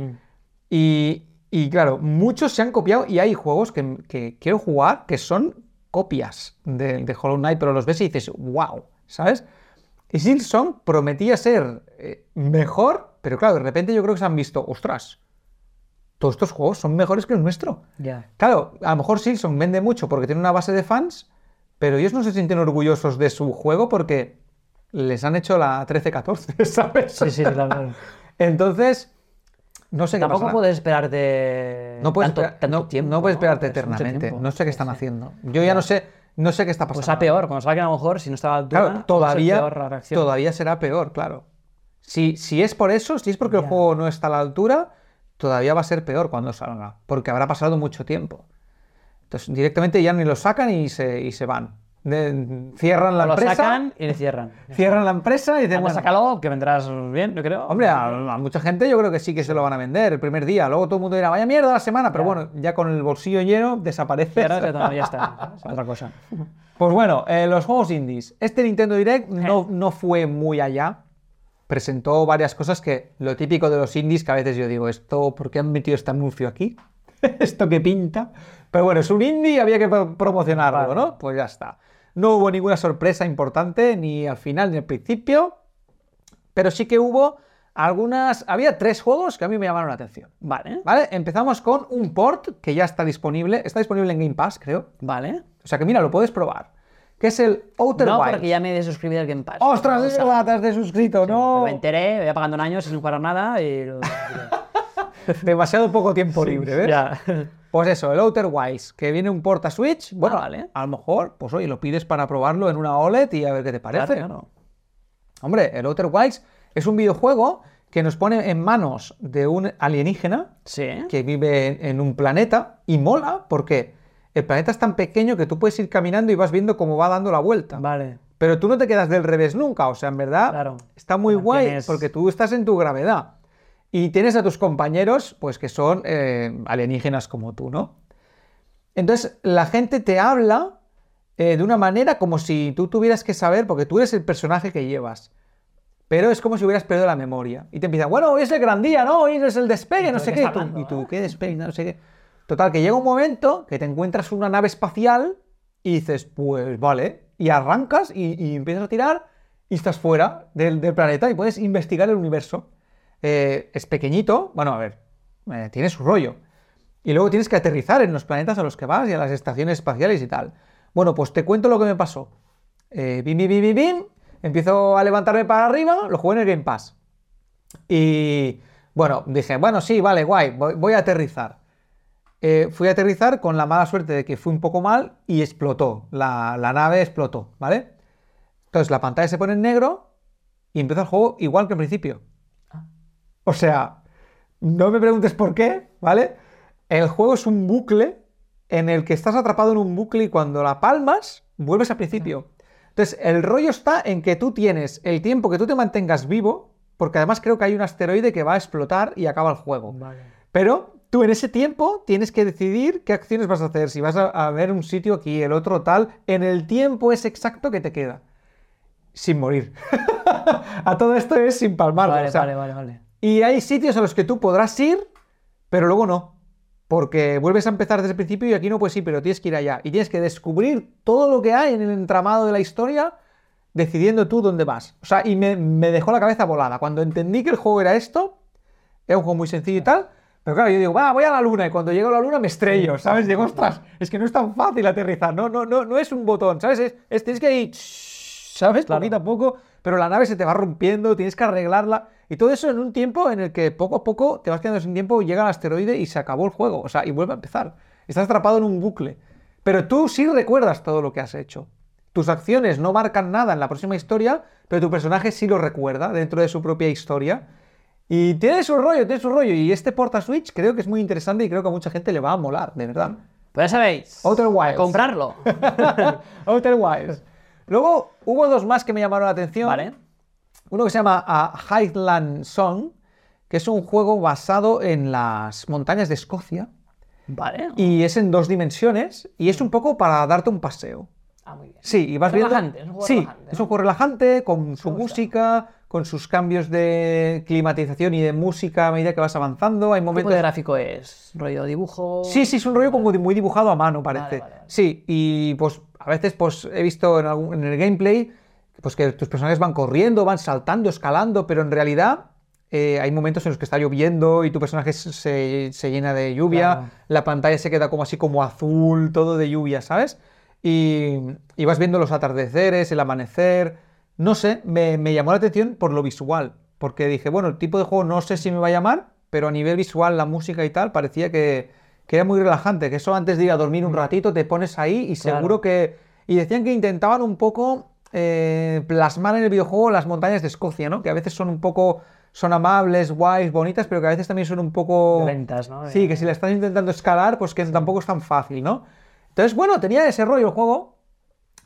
Y claro, muchos se han copiado y hay juegos que quiero jugar que son copias de Hollow Knight, pero los ves y dices, wow, ¿sabes? Y Silksong prometía ser mejor, pero claro, de repente yo creo que se han visto, ostras, todos estos juegos son mejores que el nuestro. Claro, a lo mejor Silksong vende mucho porque tiene una base de fans, pero ellos no se sienten orgullosos de su juego porque les han hecho la 13-14, ¿sabes? Sí, claro. Entonces, no sé qué Tampoco pasará. puedes esperarte No puedes, tanto tiempo. no puedes esperarte Es mucho eternamente. tiempo. No sé qué están haciendo. Yo ya no sé qué está pasando. Pues a peor, cuando salga a lo mejor, si no estaba a la altura, Claro, todavía, peor la reacción. todavía será peor, claro. Si es por eso, si es porque el juego no está a la altura, todavía va a ser peor cuando salga, porque habrá pasado mucho tiempo. Entonces, directamente ya ni lo sacan y se van. Cierran la Lo empresa. sacan y le cierran. Cierran la empresa y dicen, Bueno, bueno, sácalo, que vendrás bien, yo creo. hombre, a mucha gente yo creo que sí que se lo van a vender el primer día. Luego todo el mundo dirá, vaya mierda la semana, pero Ya. bueno, ya con el bolsillo lleno desaparece. Cierras, ya está. Es otra cosa. Pues bueno, los juegos indies. Este Nintendo Direct no fue muy allá. Presentó varias cosas que lo típico de los indies, que a veces yo digo, ¿esto por qué han metido este anuncio aquí? ¿Esto qué pinta? Pero bueno, es un indie y había que promocionarlo, Vale. ¿no? Pues ya está. No hubo ninguna sorpresa importante, ni al final ni al principio, pero sí que hubo había 3 juegos que a mí me llamaron la atención. Vale. ¿Vale? Empezamos con un port que ya está disponible en Game Pass, creo. Vale. O sea que mira, lo puedes probar. Que es el Outer No, Wilds. porque ya me he desuscribido al Game Pass. ¡Ostras, O es sea, verdad, te has desuscrito! pero ¡No! me enteré, voy pagando un año sin jugar a nada y... Demasiado poco tiempo libre, ¿ves? Ya. Pues eso, el Outer Wilds, que viene un port a Switch. Bueno, vale. a lo mejor, pues oye, lo pides para probarlo en una OLED y a ver qué te parece. Claro. Hombre, el Outer Wilds es un videojuego que nos pone en manos de un alienígena Sí. que vive en un planeta y mola porque el planeta es tan pequeño que tú puedes ir caminando y vas viendo cómo va dando la vuelta. Vale. Pero tú no te quedas del revés nunca, o sea, en verdad Claro. está muy guay Tienes- porque tú estás en tu gravedad y tienes a tus compañeros, pues que son alienígenas como tú, ¿no? Entonces la gente te habla de una manera como si tú tuvieras que saber, porque tú eres el personaje que llevas, pero es como si hubieras perdido la memoria. Y te empiezan, bueno, hoy es el gran día, ¿no? Hoy es el despegue, no sé qué. está hablando, Y tú, ¿qué despegue? No sé qué. Total, que llega un momento que te encuentras una nave espacial y dices, pues vale, y arrancas y empiezas a tirar y estás fuera del planeta y puedes investigar el universo. Es pequeñito, bueno, a ver, tiene su rollo. Y luego tienes que aterrizar en los planetas a los que vas y a las estaciones espaciales y tal. Bueno, pues te cuento lo que me pasó. Bim, bim, bim, bim, bim, empiezo a levantarme para arriba, lo jugué en el Game Pass. Y bueno, dije, bueno, sí, vale, guay, voy a aterrizar. Fui a aterrizar con la mala suerte de que fui un poco mal y explotó. La nave explotó, ¿vale? Entonces la pantalla se pone en negro y empieza el juego igual que al principio. O sea, no me preguntes por qué, ¿vale? El juego es un bucle en el que estás atrapado en un bucle y cuando la palmas, vuelves al principio. Entonces, el rollo está en que tú tienes el tiempo que tú te mantengas vivo, porque además creo que hay un asteroide que va a explotar y acaba el juego. Vale. Pero tú en ese tiempo tienes que decidir qué acciones vas a hacer, si vas a ver un sitio aquí, el otro tal, en el tiempo es exacto que te queda. Sin morir. A todo esto es sin palmarlo. Vale, o sea, vale. y hay sitios a los que tú podrás ir, pero luego no. Porque vuelves a empezar desde el principio y aquí no puedes ir, pero tienes que ir allá. Y tienes que descubrir todo lo que hay en el entramado de la historia, decidiendo tú dónde vas. O sea, y me dejó la cabeza volada. Cuando entendí que el juego era esto, era un juego muy sencillo y tal, pero claro, yo digo, va, voy a la luna, y cuando llego a la luna me estrello, ¿sabes? Digo, ostras, es que no es tan fácil aterrizar, no es un botón, ¿sabes? Tienes que ir, ¿sabes? Claro. Poquito a poco, pero la nave se te va rompiendo, tienes que arreglarla, y todo eso en un tiempo en el que poco a poco te vas quedando sin tiempo, llega el asteroide y se acabó el juego, o sea, y vuelve a empezar. Estás atrapado en un bucle, pero tú sí recuerdas todo lo que has hecho. Tus acciones no marcan nada en la próxima historia, pero tu personaje sí lo recuerda dentro de su propia historia. Y tiene su rollo, y este porta Switch creo que es muy interesante y creo que a mucha gente le va a molar, de verdad. Pues ya sabéis. Outer Wilds. Comprarlo. Outer Wilds. Luego hubo 2 más que me llamaron la atención. Vale. Uno que se llama Highland Song, que es un juego basado en las montañas de Escocia Vale. y es en 2 dimensiones y es un poco para darte un paseo. Ah, muy bien. Sí, y vas viendo... Relajante, es un juego sí, relajante, es ¿no? un juego relajante, con su Me gusta. música, con sus cambios de climatización y de música a medida que vas avanzando. Hay ¿Qué tipo momentos... de gráfico es? ¿Rollo dibujo? Sí, es un rollo como muy dibujado a mano, parece. Vale. Sí, y pues a veces pues he visto en el gameplay pues que tus personajes van corriendo, van saltando, escalando, pero en realidad hay momentos en los que está lloviendo y tu personaje se llena de lluvia, Claro. la pantalla se queda como así como azul, todo de lluvia, ¿sabes? Y vas viendo los atardeceres, el amanecer, no sé, me llamó la atención por lo visual, porque dije, bueno, el tipo de juego no sé si me va a llamar, pero a nivel visual, la música y tal, parecía que era muy relajante, que eso antes de ir a dormir un ratito te pones ahí y Claro. seguro que... Y decían que intentaban un poco plasmar en el videojuego las montañas de Escocia, ¿no? Que a veces son un poco... Son amables, guays, bonitas, pero que a veces también son un poco... Violentas, ¿no? Sí, que si la estás intentando escalar, pues que tampoco es tan fácil, ¿no? Entonces, bueno, tenía ese rollo el juego.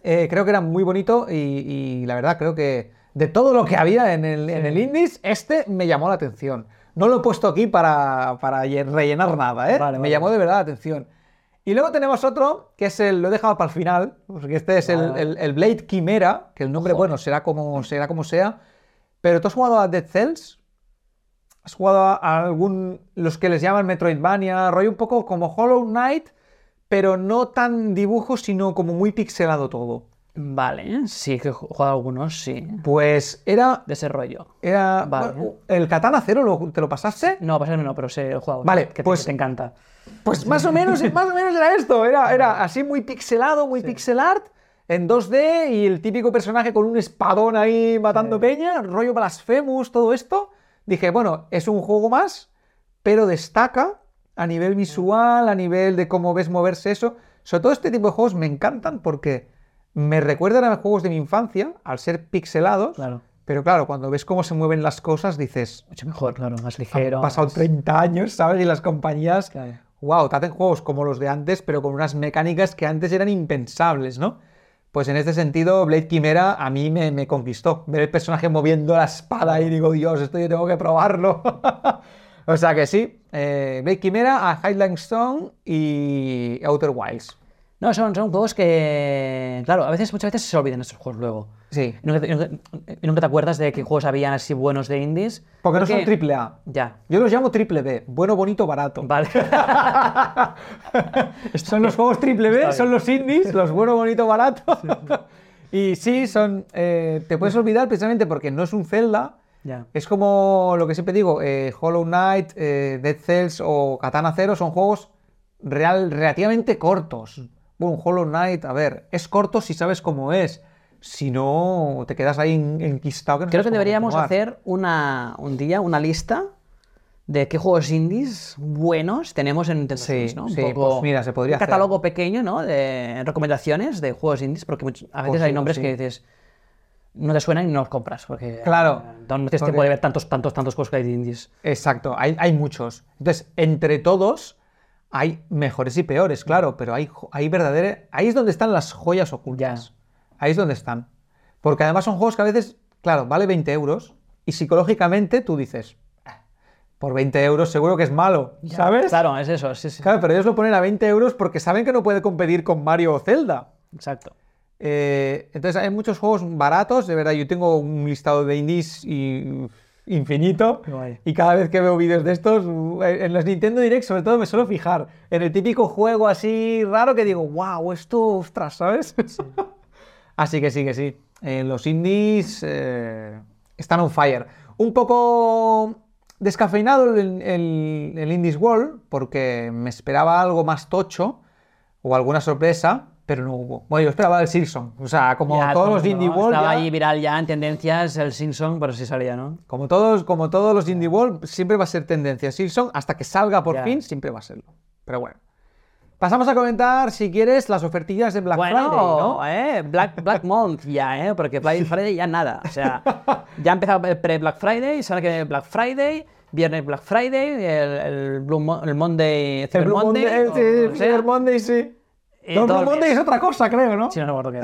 creo que era muy bonito y la verdad creo que de todo lo que había en el Indies, este me llamó la atención. No lo he puesto aquí para rellenar nada, ¿eh? Me llamó de verdad la atención. Y luego tenemos otro, que es lo he dejado para el final, porque este es el Blade Chimera, que el nombre, bueno, será como sea. Pero ¿tú has jugado a Dead Cells? ¿Has jugado a los que les llaman Metroidvania, rollo un poco como Hollow Knight, pero no tan dibujo, sino como muy pixelado todo? Vale, sí, que he jugado algunos, sí. Pues era... De ese rollo. Vale. Bueno, ¿el Katana Zero te lo pasaste? No, pasarme no, pero sí he jugado. Vale, que pues te encanta. Pues más o menos era esto. Era así muy pixelado, muy pixel art, en 2D, y el típico personaje con un espadón ahí matando peña, rollo Blasphemous, todo esto. Dije, bueno, es un juego más, pero destaca a nivel visual, a nivel de cómo ves moverse eso. Sobre todo este tipo de juegos me encantan porque me recuerdan a juegos de mi infancia, al ser pixelados. Claro. Pero claro, cuando ves cómo se mueven las cosas, dices... Mucho mejor, claro, más ligero. Han pasado 30 años, ¿sabes? Y las compañías... Claro. Wow, te hacen juegos como los de antes, pero con unas mecánicas que antes eran impensables, ¿no? Pues en este sentido, Blade Chimera a mí me conquistó. Ver el personaje moviendo la espada y digo, Dios, esto yo tengo que probarlo. O sea que sí, Blade Chimera, a Highline Stone y Outer Wilds. No, son juegos que, claro, muchas veces se olvidan estos juegos luego. Sí. Y nunca te acuerdas de qué juegos habían así buenos de indies. Porque no son AAA. Ya. Yo los llamo triple B, bueno, bonito, barato. Vale. Son los juegos triple B, son los indies, los bueno, bonito, barato. Y sí, son... te puedes olvidar precisamente porque no es un Zelda. Ya. Es como lo que siempre digo, Hollow Knight, Dead Cells o Katana Zero son juegos relativamente cortos. Bueno, Hollow Knight, a ver, es corto si sabes cómo es. Si no, te quedas ahí enquistado. Que no Creo sabes que deberíamos cómo hacer un día una lista de qué juegos indies buenos tenemos en Nintendo Switch, ¿no? Sí, pues mira, se podría un catálogo pequeño, ¿no? De recomendaciones de juegos indies, porque a veces hay nombres que dices, no te suenan y no los compras, porque claro, no tienes tiempo de ver tantos juegos que hay de indies. Exacto, hay muchos. Entonces, entre todos hay mejores y peores, claro, pero hay ahí es donde están las joyas ocultas. Ya. Ahí es donde están. Porque además son juegos que a veces, claro, vale 20 euros y psicológicamente tú dices, por 20 euros seguro que es malo, ¿sabes? Claro, es eso, sí. Claro, pero ellos lo ponen a 20 euros porque saben que no puede competir con Mario o Zelda. Exacto. Entonces hay muchos juegos baratos, de verdad, yo tengo un listado de indies infinito y cada vez que veo vídeos de estos, en los Nintendo Direct sobre todo me suelo fijar en el típico juego así raro que digo, wow, esto, ostras, ¿sabes? Sí. Así que sí. Los indies están on fire. Un poco descafeinado el Indies World, porque me esperaba algo más tocho o alguna sorpresa, pero no hubo. Bueno, yo esperaba el Silksong. O sea, como ya, todos los Indie World... Estaba ahí viral ya en tendencias el Silksong, pero sí salía, ¿no? Como todos los Indie World, siempre va a ser tendencia Silksong. Hasta que salga por fin, siempre va a serlo. Pero bueno. Pasamos a comentar, si quieres, las ofertillas de Black Friday, ¿no? Black Month ya, porque Black Friday ya nada. O sea, ya ha empezado el pre-Black Friday, semana que viene Black Friday, viernes Black Friday, el Monday, Cyber Monday. Sí, Cyber Monday, sí. No, Blue Monday es otra cosa, creo, ¿no? Sí, no recuerdo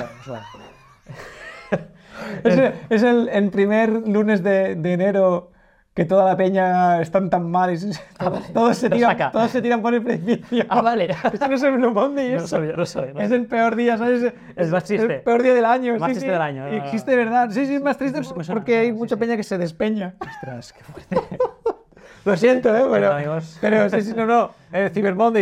qué era. Es el primer lunes de enero que toda la peña están tan mal y todos se tiran por el precipicio. Ah, vale. Esto no es el Blue Monday. No lo sabía. Es el peor día, ¿sabes? Es más triste. El peor día del año. Más triste del año. Y existe de verdad. Sí, es más triste porque hay mucha peña que se despeña. Ostras, qué fuerte. Lo siento, pero sí, no. Cyber Monday,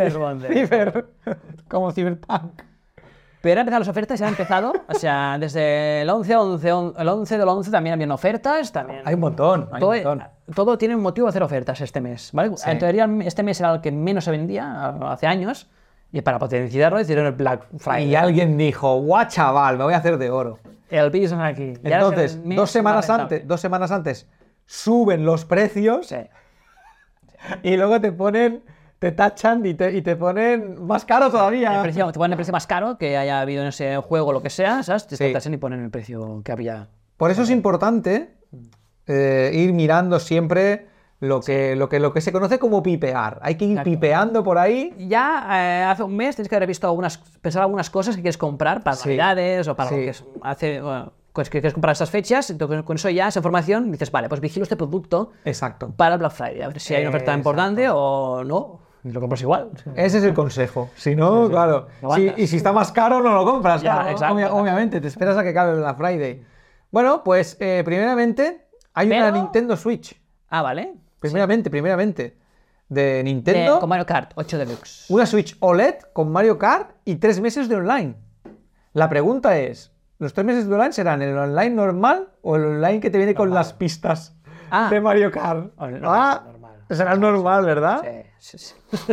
como Cyberpunk. Pero han empezado las ofertas, ya han empezado. O sea, desde el 11 del 11 también habían ofertas. También. Hay un montón. Todo tiene un motivo de hacer ofertas este mes, ¿vale? Sí. En teoría, este mes era el que menos se vendía hace años. Y para potenciarlo hicieron el Black Friday. Y alguien dijo, guau, chaval, me voy a hacer de oro. El business aquí. Entonces, 2 semanas antes suben los precios. Sí. Y luego te tachan y te ponen más caro todavía. Te ponen el precio más caro que haya habido en ese juego o lo que sea, ¿sabes? Te tachan y ponen el precio que había. Por eso es importante ir mirando siempre lo que se conoce como pipear. Hay que ir Exacto. pipeando por ahí. Ya hace un mes tienes que haber visto pensar algunas cosas que quieres comprar para Sí. Navidades o para Sí. lo que pues que quieres comprar estas fechas. Entonces, con eso ya, esa información, dices, vale, pues vigilo este producto Exacto. para el Black Friday. A ver si hay una oferta importante o no. Y lo compras igual. Ese es el consejo. Si no, claro. Lo aguantas. Y si está más caro, no lo compras. Ya, claro, exacto. obviamente, te esperas a que acabe el Black Friday. Bueno, pues primeramente hay una Pero- Nintendo Switch. Ah, vale. Primeramente. De Nintendo. Con Mario Kart 8 Deluxe. Una Switch OLED con Mario Kart y 3 meses de online. La pregunta es, ¿los 3 meses de online serán el online normal o el online que te viene con las pistas Ah. de Mario Kart? Normal. Será el normal, ¿verdad? Sí.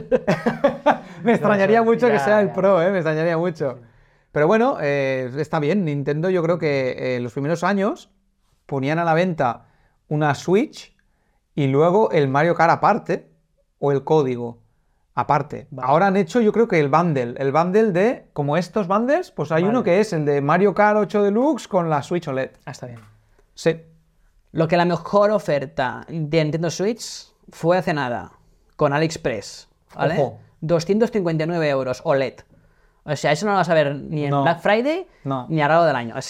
Me extrañaría mucho que ya, sea el ya. Pro, me extrañaría mucho. Pero bueno, está bien. Nintendo, yo creo que en los primeros años ponían a la venta una Switch y luego el Mario Kart aparte o el código aparte. Vale. Ahora han hecho, yo creo que el bundle de, como estos bundles, pues hay Vale. uno que es el de Mario Kart 8 Deluxe con la Switch OLED. Ah, está bien. Sí. Lo que la mejor oferta de Nintendo Switch fue hace nada, con AliExpress, ¿vale? Ojo. 259 euros OLED. O sea, eso no lo vas a ver ni en No. Black Friday No. ni a lo largo del año.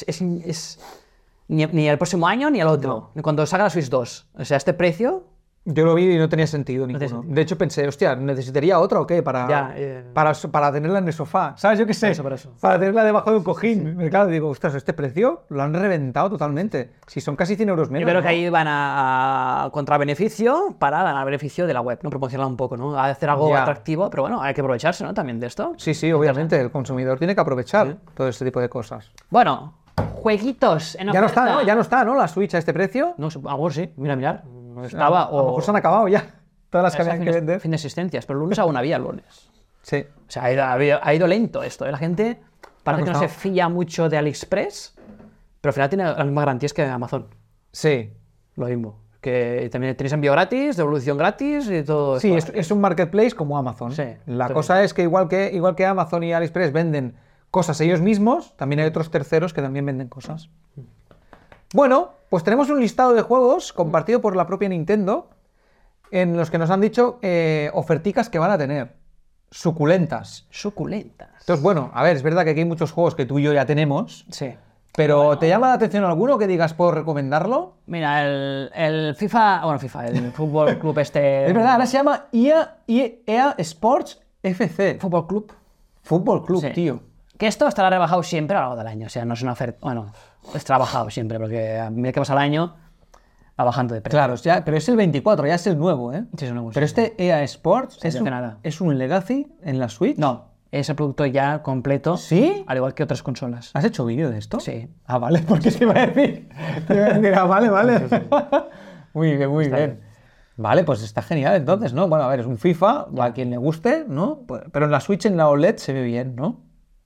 Ni el próximo año ni el otro. Ni cuando salga la Switch 2. O sea, este precio... Yo lo vi y no tenía sentido tiene ninguno. sentido. De hecho pensé, hostia, ¿necesitaría otra o qué? Para, Ya, para tenerla en el sofá. ¿Sabes? Yo qué sé. Por eso. Para tenerla debajo de un cojín. Claro, digo, ostras, este precio lo han reventado totalmente. Si son casi 100 euros menos. Yo creo ¿no? que ahí van a contrabeneficio para ganar beneficio de la web, ¿no? Promocionarla un poco, ¿no? A hacer algo Ya. atractivo, pero bueno, hay que aprovecharse, ¿no? También de esto. Sí, sí, obviamente. El consumidor tiene que aprovechar todo este tipo de cosas. Bueno, jueguitos en Ya no está, oferta. ¿no? Ya no está, ¿no? La Switch a este precio. No, a lo mejor sí. Mirar. No estaba. A lo mejor se han acabado ya. Todas las que habían que vender. Fin de existencias, pero el lunes aún había el lunes. Sí. O sea, ha ido lento esto, ¿eh? La gente parece que no se fía mucho de AliExpress, pero al final tiene las mismas garantías que Amazon. Sí. Lo mismo. Que también tenéis envío gratis, devolución gratis y todo Sí, esto. es un marketplace como Amazon. Sí, La pero- cosa es que igual que Amazon y AliExpress venden cosas ellos mismos, también hay otros terceros que también venden cosas. Bueno, pues tenemos un listado de juegos compartido por la propia Nintendo en los que nos han dicho oferticas que van a tener. Suculentas. Suculentas. Entonces, bueno, a ver, es verdad que aquí hay muchos juegos que tú y yo ya tenemos, Sí. pero ¿te llama la atención alguno que digas, puedo recomendarlo? Mira, el FIFA, el Fútbol Club este... Es verdad, ahora se llama EA Sports FC. Fútbol Club. Fútbol Club, Sí. tío. Que esto estará rebajado siempre a lo largo del año. O sea, no es una oferta... Bueno, está bajado siempre, porque a medida que pasa el año va bajando de precio. Claro, pero es el 24, ya es el nuevo, ¿eh? Sí, es el nuevo, Pero sí. este EA Sports Sí, es, hace nada. es un Legacy en la Switch. No, es el producto ya completo. ¿Sí? Al igual que otras consolas. ¿Has hecho vídeo de esto? Sí. Ah, vale, porque te iba a decir. Vale. Muy bien, muy bien. Vale, pues está genial entonces, ¿no? Bueno, a ver, es un FIFA, a quien le guste, ¿no? Pero en la Switch, en la OLED, se ve bien, ¿no?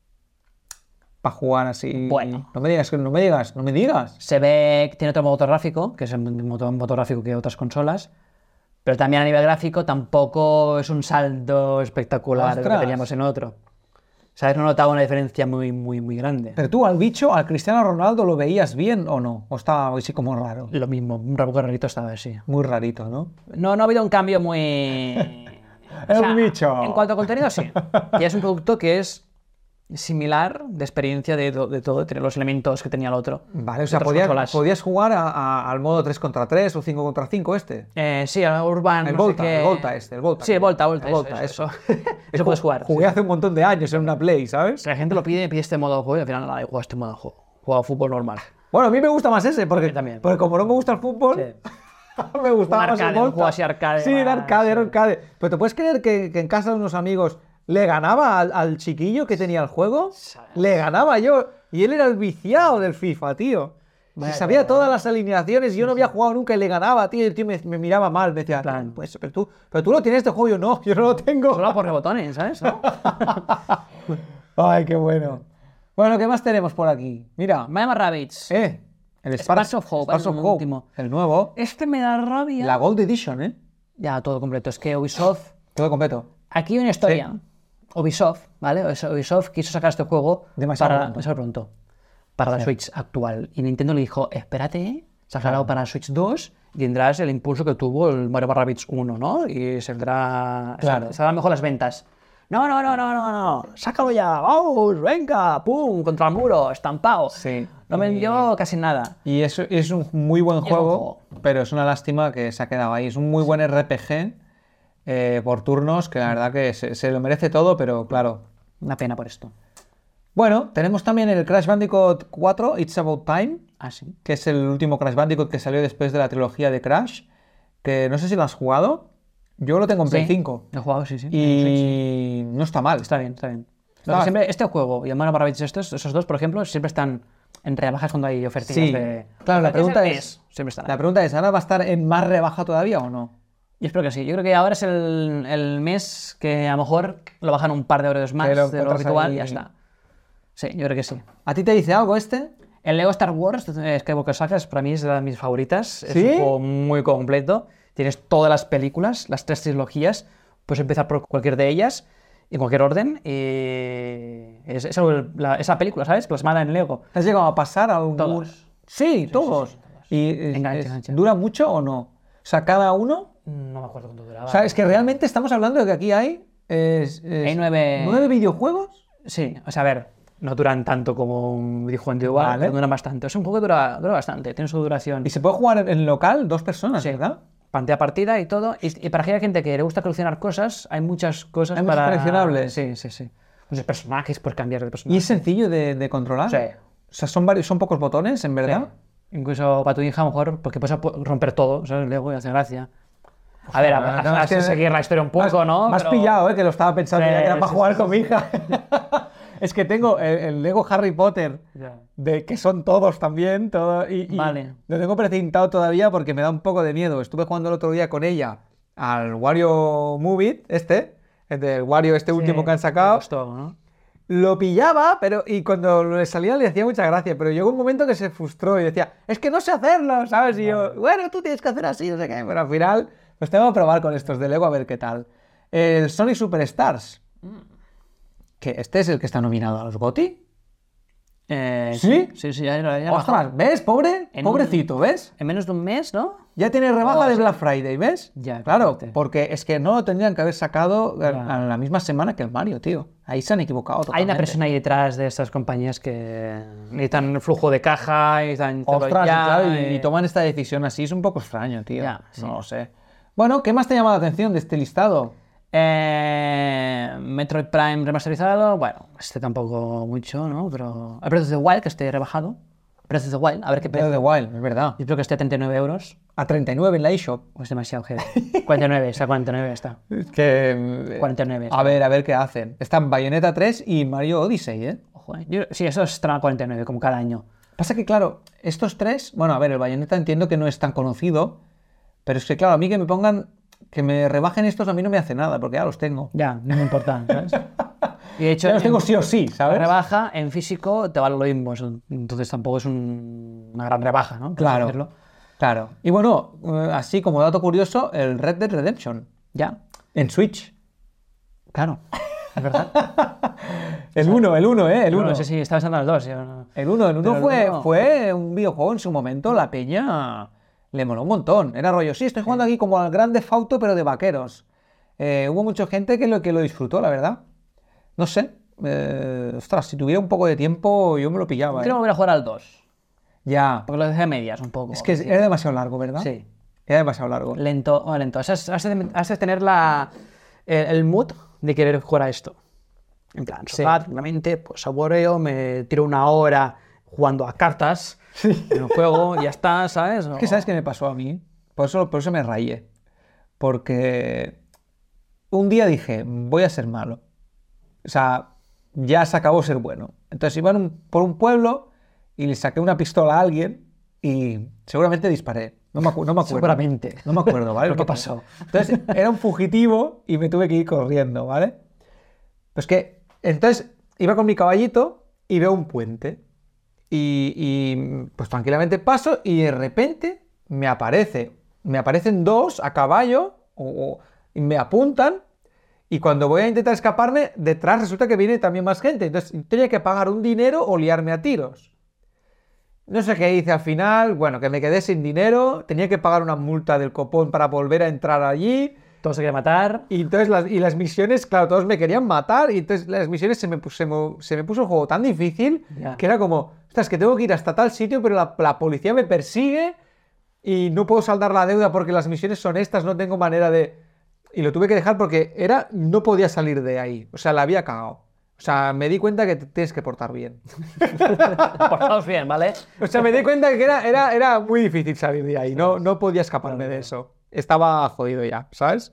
Para jugar así. Bueno. No me digas. Se ve que tiene otro motor gráfico, que es el mismo motor gráfico que otras consolas. Pero también a nivel gráfico tampoco es un salto espectacular de lo que ¡Ostras! teníamos en otro. ¿Sabes? No notaba una diferencia muy grande. Pero tú al Cristiano Ronaldo, ¿lo veías bien o no? ¿O estaba así como raro? Lo mismo, un poco rarito esta vez, sí. Muy rarito, ¿no? No ha habido un cambio muy... El bicho. En cuanto a contenido, sí. Y es un producto que es similar de experiencia de todo, de tener los elementos que tenía el otro. Vale, o sea, Otras consolas. podías jugar al modo 3 contra 3 o 5 contra 5 este. Sí, el Urban... El no sé Volta, qué. el Volta este, el Volta. Sí, Volta, El Volta, eso. Eso puedes jugar. Jugué hace un montón de años en una Play, ¿sabes? La gente lo pide este modo de juego y al final nada, he jugado este modo de juego. He jugado fútbol normal. Bueno, a mí me gusta más ese, porque, también. porque como no me gusta el fútbol, me gustaba Un más el arcade, un Volta. juego así arcade Sí, era más, arcade, era arcade. Pero ¿te puedes creer que en casa de unos amigos le ganaba al chiquillo que tenía el juego? Le ganaba yo. Y él era el viciado del FIFA, tío. Se sabía todas las alineaciones y yo no había jugado nunca y le ganaba, tío. Y el tío me miraba mal, me decía, Plan. pues, pero tú lo tienes este juego, yo no lo tengo. Solo por rebotones, ¿sabes? ¿No? Ay, qué bueno. Bueno, ¿qué más tenemos por aquí? Mira, Miami Rabbids. el Sparks of Hope, Sparks of el Hope, último. el nuevo. Este me da rabia. La Gold Edition, ¿eh? Ya, todo completo. Es que Ubisoft... Todo completo. Aquí hay una historia. Ubisoft, ¿vale? Ubisoft quiso sacar este juego Demasiado pronto. Para la Switch actual. Y Nintendo le dijo, espérate, sacarlo para la Switch 2 y tendrás el impulso que tuvo el Mario Rabbids 1, ¿no? Y saldrá... Claro. Saldrán mejor las ventas. No, sácalo ya, vamos, venga, pum, contra el muro, estampado. Sí. No vendió casi nada. Y eso es un muy buen juego, juego. pero es una lástima que se ha quedado ahí. Es un muy buen RPG por turnos, que la verdad que se lo merece todo, pero claro. Una pena por esto. Bueno, tenemos también el Crash Bandicoot 4, It's About Time, Ah, sí. que es el último Crash Bandicoot que salió después de la trilogía de Crash, que no sé si lo has jugado. Yo lo tengo en Play 5. He jugado, sí. Y no está mal. Está bien. Lo Está- que siempre, este juego y el Mario Rabbids esos dos, por ejemplo, siempre están en rebajas cuando hay ofertas Sí, de... claro, la pregunta Ese es, Siempre están. la pregunta es, ¿ahora va a estar en más rebaja todavía o no? Y espero que sí. Yo creo que ahora es el mes que a lo mejor lo bajan un par de euros más Que lo de lo encuentras habitual ahí. y ya está. Sí, yo creo que sí. ¿A ti te dice algo este? El Lego Star Wars Skywalker Saga para mí es de mis favoritas. Es ¿Sí? un juego muy completo. Tienes todas las películas, las 3 trilogías. Puedes empezar por cualquier de ellas, en cualquier orden. Y esa película, ¿sabes? Plasmada en Lego. ¿Has llegado a pasar algún...? Todos. Sí, todos. sí, todos. ¿Y Engancha. dura mucho o no? O sea, cada uno... No me acuerdo cuánto duraba. O sea, es que realmente estamos hablando de que aquí hay... Hay 9... ¿9 videojuegos? Sí, o sea, a ver, no duran tanto como un videojuego individual, Vale. pero duran bastante. Es un juego que dura bastante, tiene su duración. Y se puede jugar en local 2 personas, Sí. ¿verdad? Pantalla partida y todo. Y para aquella gente que le gusta coleccionar cosas, hay muchas cosas Hay muchos para... coleccionables. Sí. Muchos personajes, por cambiar de ¿Y personaje. es sencillo de controlar? Sí. O sea, son pocos botones, en verdad. Sí. Incluso para tu hija, a lo mejor, porque puedes romper todo, ¿sabes? Luego y hace gracia. A ver, no, has es que- seguir la historia un poco, ¿no? Me has Pero- pillado, que lo estaba pensando Sí, ya que era para sí, jugar sí, con mi hija. Es que tengo el Lego Harry Potter, Ya. de que son todos también, y Vale. lo tengo precintado todavía porque me da un poco de miedo. Estuve jugando el otro día con ella al Wario Move It, el del Wario último que han Me sacado. gustó, ¿no? Lo pillaba, y cuando le salía le hacía mucha gracia, pero llegó un momento que se frustró y decía, es que no sé hacerlo, ¿sabes? Y yo, bueno, tú tienes que hacer así, no sé qué, pero al final, pues tengo que probar con estos de Lego a ver qué tal. El Sonic Superstars, que este es el que está nominado a los GOTY. ¿Sí? Sí, ya Ostras, ¿ves? En Pobrecito, ¿ves? En menos de un mes, ¿no? Ya tiene rebaja Oh, de sí. Black Friday, ¿ves? Ya, claro, fíjate. porque es que no lo tendrían que haber sacado Ya. a la misma semana que el Mario, tío. Ahí se han equivocado Hay totalmente. una persona ahí detrás de estas compañías que necesitan flujo de caja, necesitan... todo Ostras, ya, claro, y toman esta decisión así, es un poco extraño, tío. Ya, sí. No lo sé. Bueno, ¿qué más te llama la atención de este listado? Metroid Prime remasterizado, bueno, este tampoco mucho, ¿no? Pero... El Breath of the Wild, que esté rebajado. Breath of the Wild, a ver qué Breath of precio. the Wild, es verdad. Yo creo que esté a 39 euros. A 39 en la eShop. O es demasiado heavy. 49, está 49, está. Es que... 49. A ver qué hacen. Están Bayonetta 3 y Mario Odyssey, ¿eh? Ojo, sí, eso estará a 49, como cada año. Pasa que, claro, estos tres... Bueno, a ver, el Bayonetta entiendo que no es tan conocido, pero es que, claro, a mí que me pongan... Que me rebajen estos a mí no me hace nada, porque ya los tengo. Ya, no me importa, ¿sabes? Y de hecho, Ya los tengo sí o sí, la ¿sabes? rebaja en físico te vale lo mismo, entonces tampoco es una gran rebaja, ¿no? Por así Claro, decirlo. claro. Y bueno, así como dato curioso, el Red Dead Redemption Ya, en Switch. claro, es verdad. El 1, el 1, ¿eh? El 1. No sé si estaba pensando en los dos. Yo no- El 1 Pero el fue, uno- fue un videojuego en su momento, la peña le moló un montón. Era rollo, sí, estoy jugando aquí como al Grand Theft Auto, pero de vaqueros. Hubo mucha gente que lo disfrutó, la verdad. No sé. Ostras, si tuviera un poco de tiempo, yo me lo pillaba. Creo que voy a jugar al 2, Ya. porque lo dejé a medias un poco. Es que sí. era demasiado largo, ¿verdad? Sí, Era demasiado largo. lento. Has de tener el mood de querer jugar a esto. En plan, Sí. realmente, pues saboreo, me tiro una hora jugando a cartas en el juego y ya está, ¿sabes? Es que ¿sabes qué me pasó a mí? Por eso me rayé. Porque un día dije, voy a ser malo. O sea, ya se acabó ser bueno. Entonces iba por un pueblo y le saqué una pistola a alguien y seguramente disparé. No me acuerdo. Seguramente. No me acuerdo, ¿vale? Lo que pasó. Entonces era un fugitivo y me tuve que ir corriendo, ¿vale? Pues que, entonces iba con mi caballito y veo un puente. Pues tranquilamente paso y de repente me aparecen dos a caballo y me apuntan y cuando voy a intentar escaparme, detrás resulta que viene también más gente. Entonces tenía que pagar un dinero o liarme a tiros. No sé qué hice al final, bueno, que me quedé sin dinero, tenía que pagar una multa del copón para volver a entrar allí. Todo se quiere matar. Y entonces las misiones, claro, todos me querían matar y entonces las misiones se me puso el juego tan difícil que era como, ostras, que tengo que ir hasta tal sitio, pero la policía me persigue y no puedo saldar la deuda porque las misiones son estas, no tengo manera de... Y lo tuve que dejar porque no podía salir de ahí, o sea, la había cagado. O sea, me di cuenta que te tienes que portar bien. Portaos bien, ¿vale? O sea, me di cuenta que era muy difícil salir de ahí, no podía escaparme de eso. Estaba jodido ya, ¿sabes?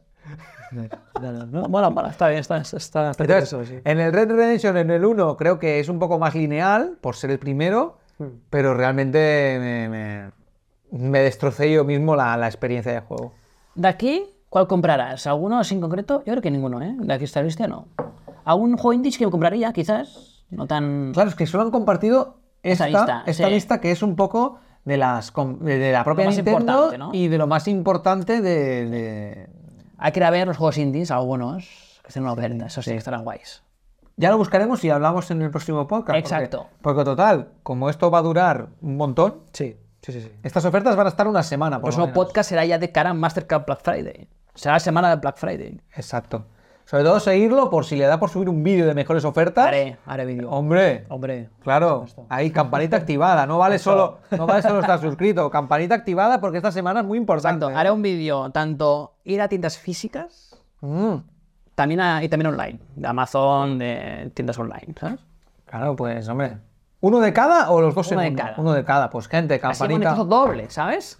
Bueno, está bien, está Entonces, eso, sí. en el Red Dead Redemption, en el 1, creo que es un poco más lineal, por ser el primero, pero realmente me destrocé yo mismo la experiencia de juego. De aquí, ¿cuál comprarás? ¿Alguno así en concreto? Yo creo que ninguno, ¿eh? De aquí esta lista no. ¿Algún juego indie que me compraría, quizás? No tan... Claro, es que solo han compartido esta lista que es un poco de la propia Nintendo, ¿no? Y de lo más importante de... Hay que ir a ver los juegos indies, algunos, que estén en una oferta, eso sí, estarán guays. Ya lo buscaremos y hablamos en el próximo podcast. Exacto. Porque total, como esto va a durar un montón, sí. Estas ofertas van a estar una semana. El próximo podcast será ya de cara a Mastercard Black Friday. Será la semana de Black Friday. Exacto. Sobre todo seguirlo por si le da por subir un vídeo de mejores ofertas. Haré vídeo. Hombre. Claro. Ahí, campanita activada. No vale solo estar suscrito. Campanita activada porque esta semana es muy importante. Exacto. Haré un vídeo tanto ir a tiendas físicas y también online. De Amazon, de tiendas online, ¿sabes? Claro, pues, hombre. ¿Uno de cada o los dos Uno en de uno? cada. Uno de cada. Pues, gente, campanita. Así doble, ¿sabes?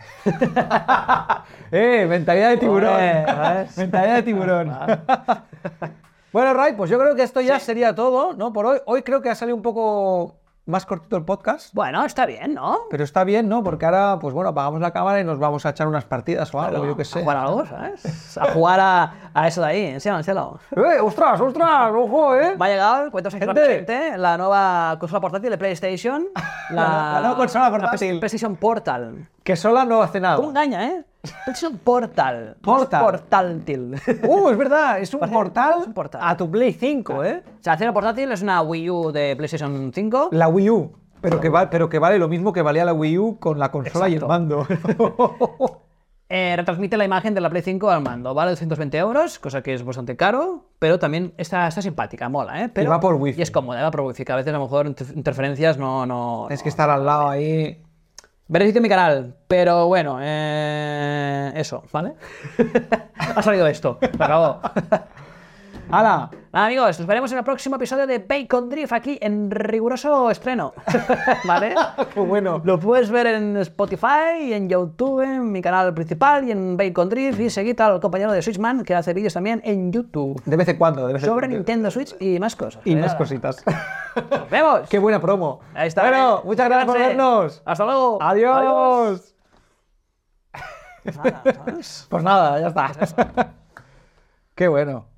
Mentalidad de tiburón. Mentalidad de tiburón. Bueno, Ray, pues yo creo que esto ya sería todo, ¿no? Por hoy. Hoy creo que ha salido un poco más cortito el podcast. Bueno, está bien, ¿no? Pero está bien, ¿no? Porque ahora, pues bueno, apagamos la cámara y nos vamos a echar unas partidas o algo, yo qué sé. A jugar algo, ¿sabes? A jugar a eso de ahí, enséñalo. ¡Ostras! ¡Ojo, eh! Va a llegar, cuento rápidamente, la nueva consola portátil de PlayStation. La nueva consola portátil. PlayStation Portal. Que sola no hace nada. ¿Cómo engaña, eh? PlayStation Portal. Portátil. Es verdad, es un portal un portal a tu Play 5, ¿eh? O sea, la portátil es una Wii U de PlayStation 5. La Wii U, pero que vale lo mismo que valía la Wii U con la consola y el mando. Retransmite la imagen de la Play 5 al mando. Vale 220 euros, cosa que es bastante caro, pero también está simpática, mola, ¿eh? Pero, y va por Wi-Fi. Y es cómoda, va por Wi-Fi, que a veces a lo mejor interferencias no... Es que estar al lado ahí... Veréis en mi canal, pero bueno, eso, ¿vale? Ha salido esto, se acabó. ¡Hala! Nada, amigos, nos veremos en el próximo episodio de Bacon Drift aquí en riguroso estreno, ¿vale? ¡Qué bueno! Lo puedes ver en Spotify, en YouTube, en mi canal principal y en Bacon Drift, y seguid al compañero de Switchman que hace vídeos también en YouTube. De vez en cuando, sobre Nintendo Switch y más cosas. Y más cositas. ¡Nos vemos! ¡Qué buena promo! Ahí está. Bueno, muchas gracias por vernos. ¡Hasta luego! ¡Adiós! Nada, ¿sabes? Pues nada, ya está. Qué bueno.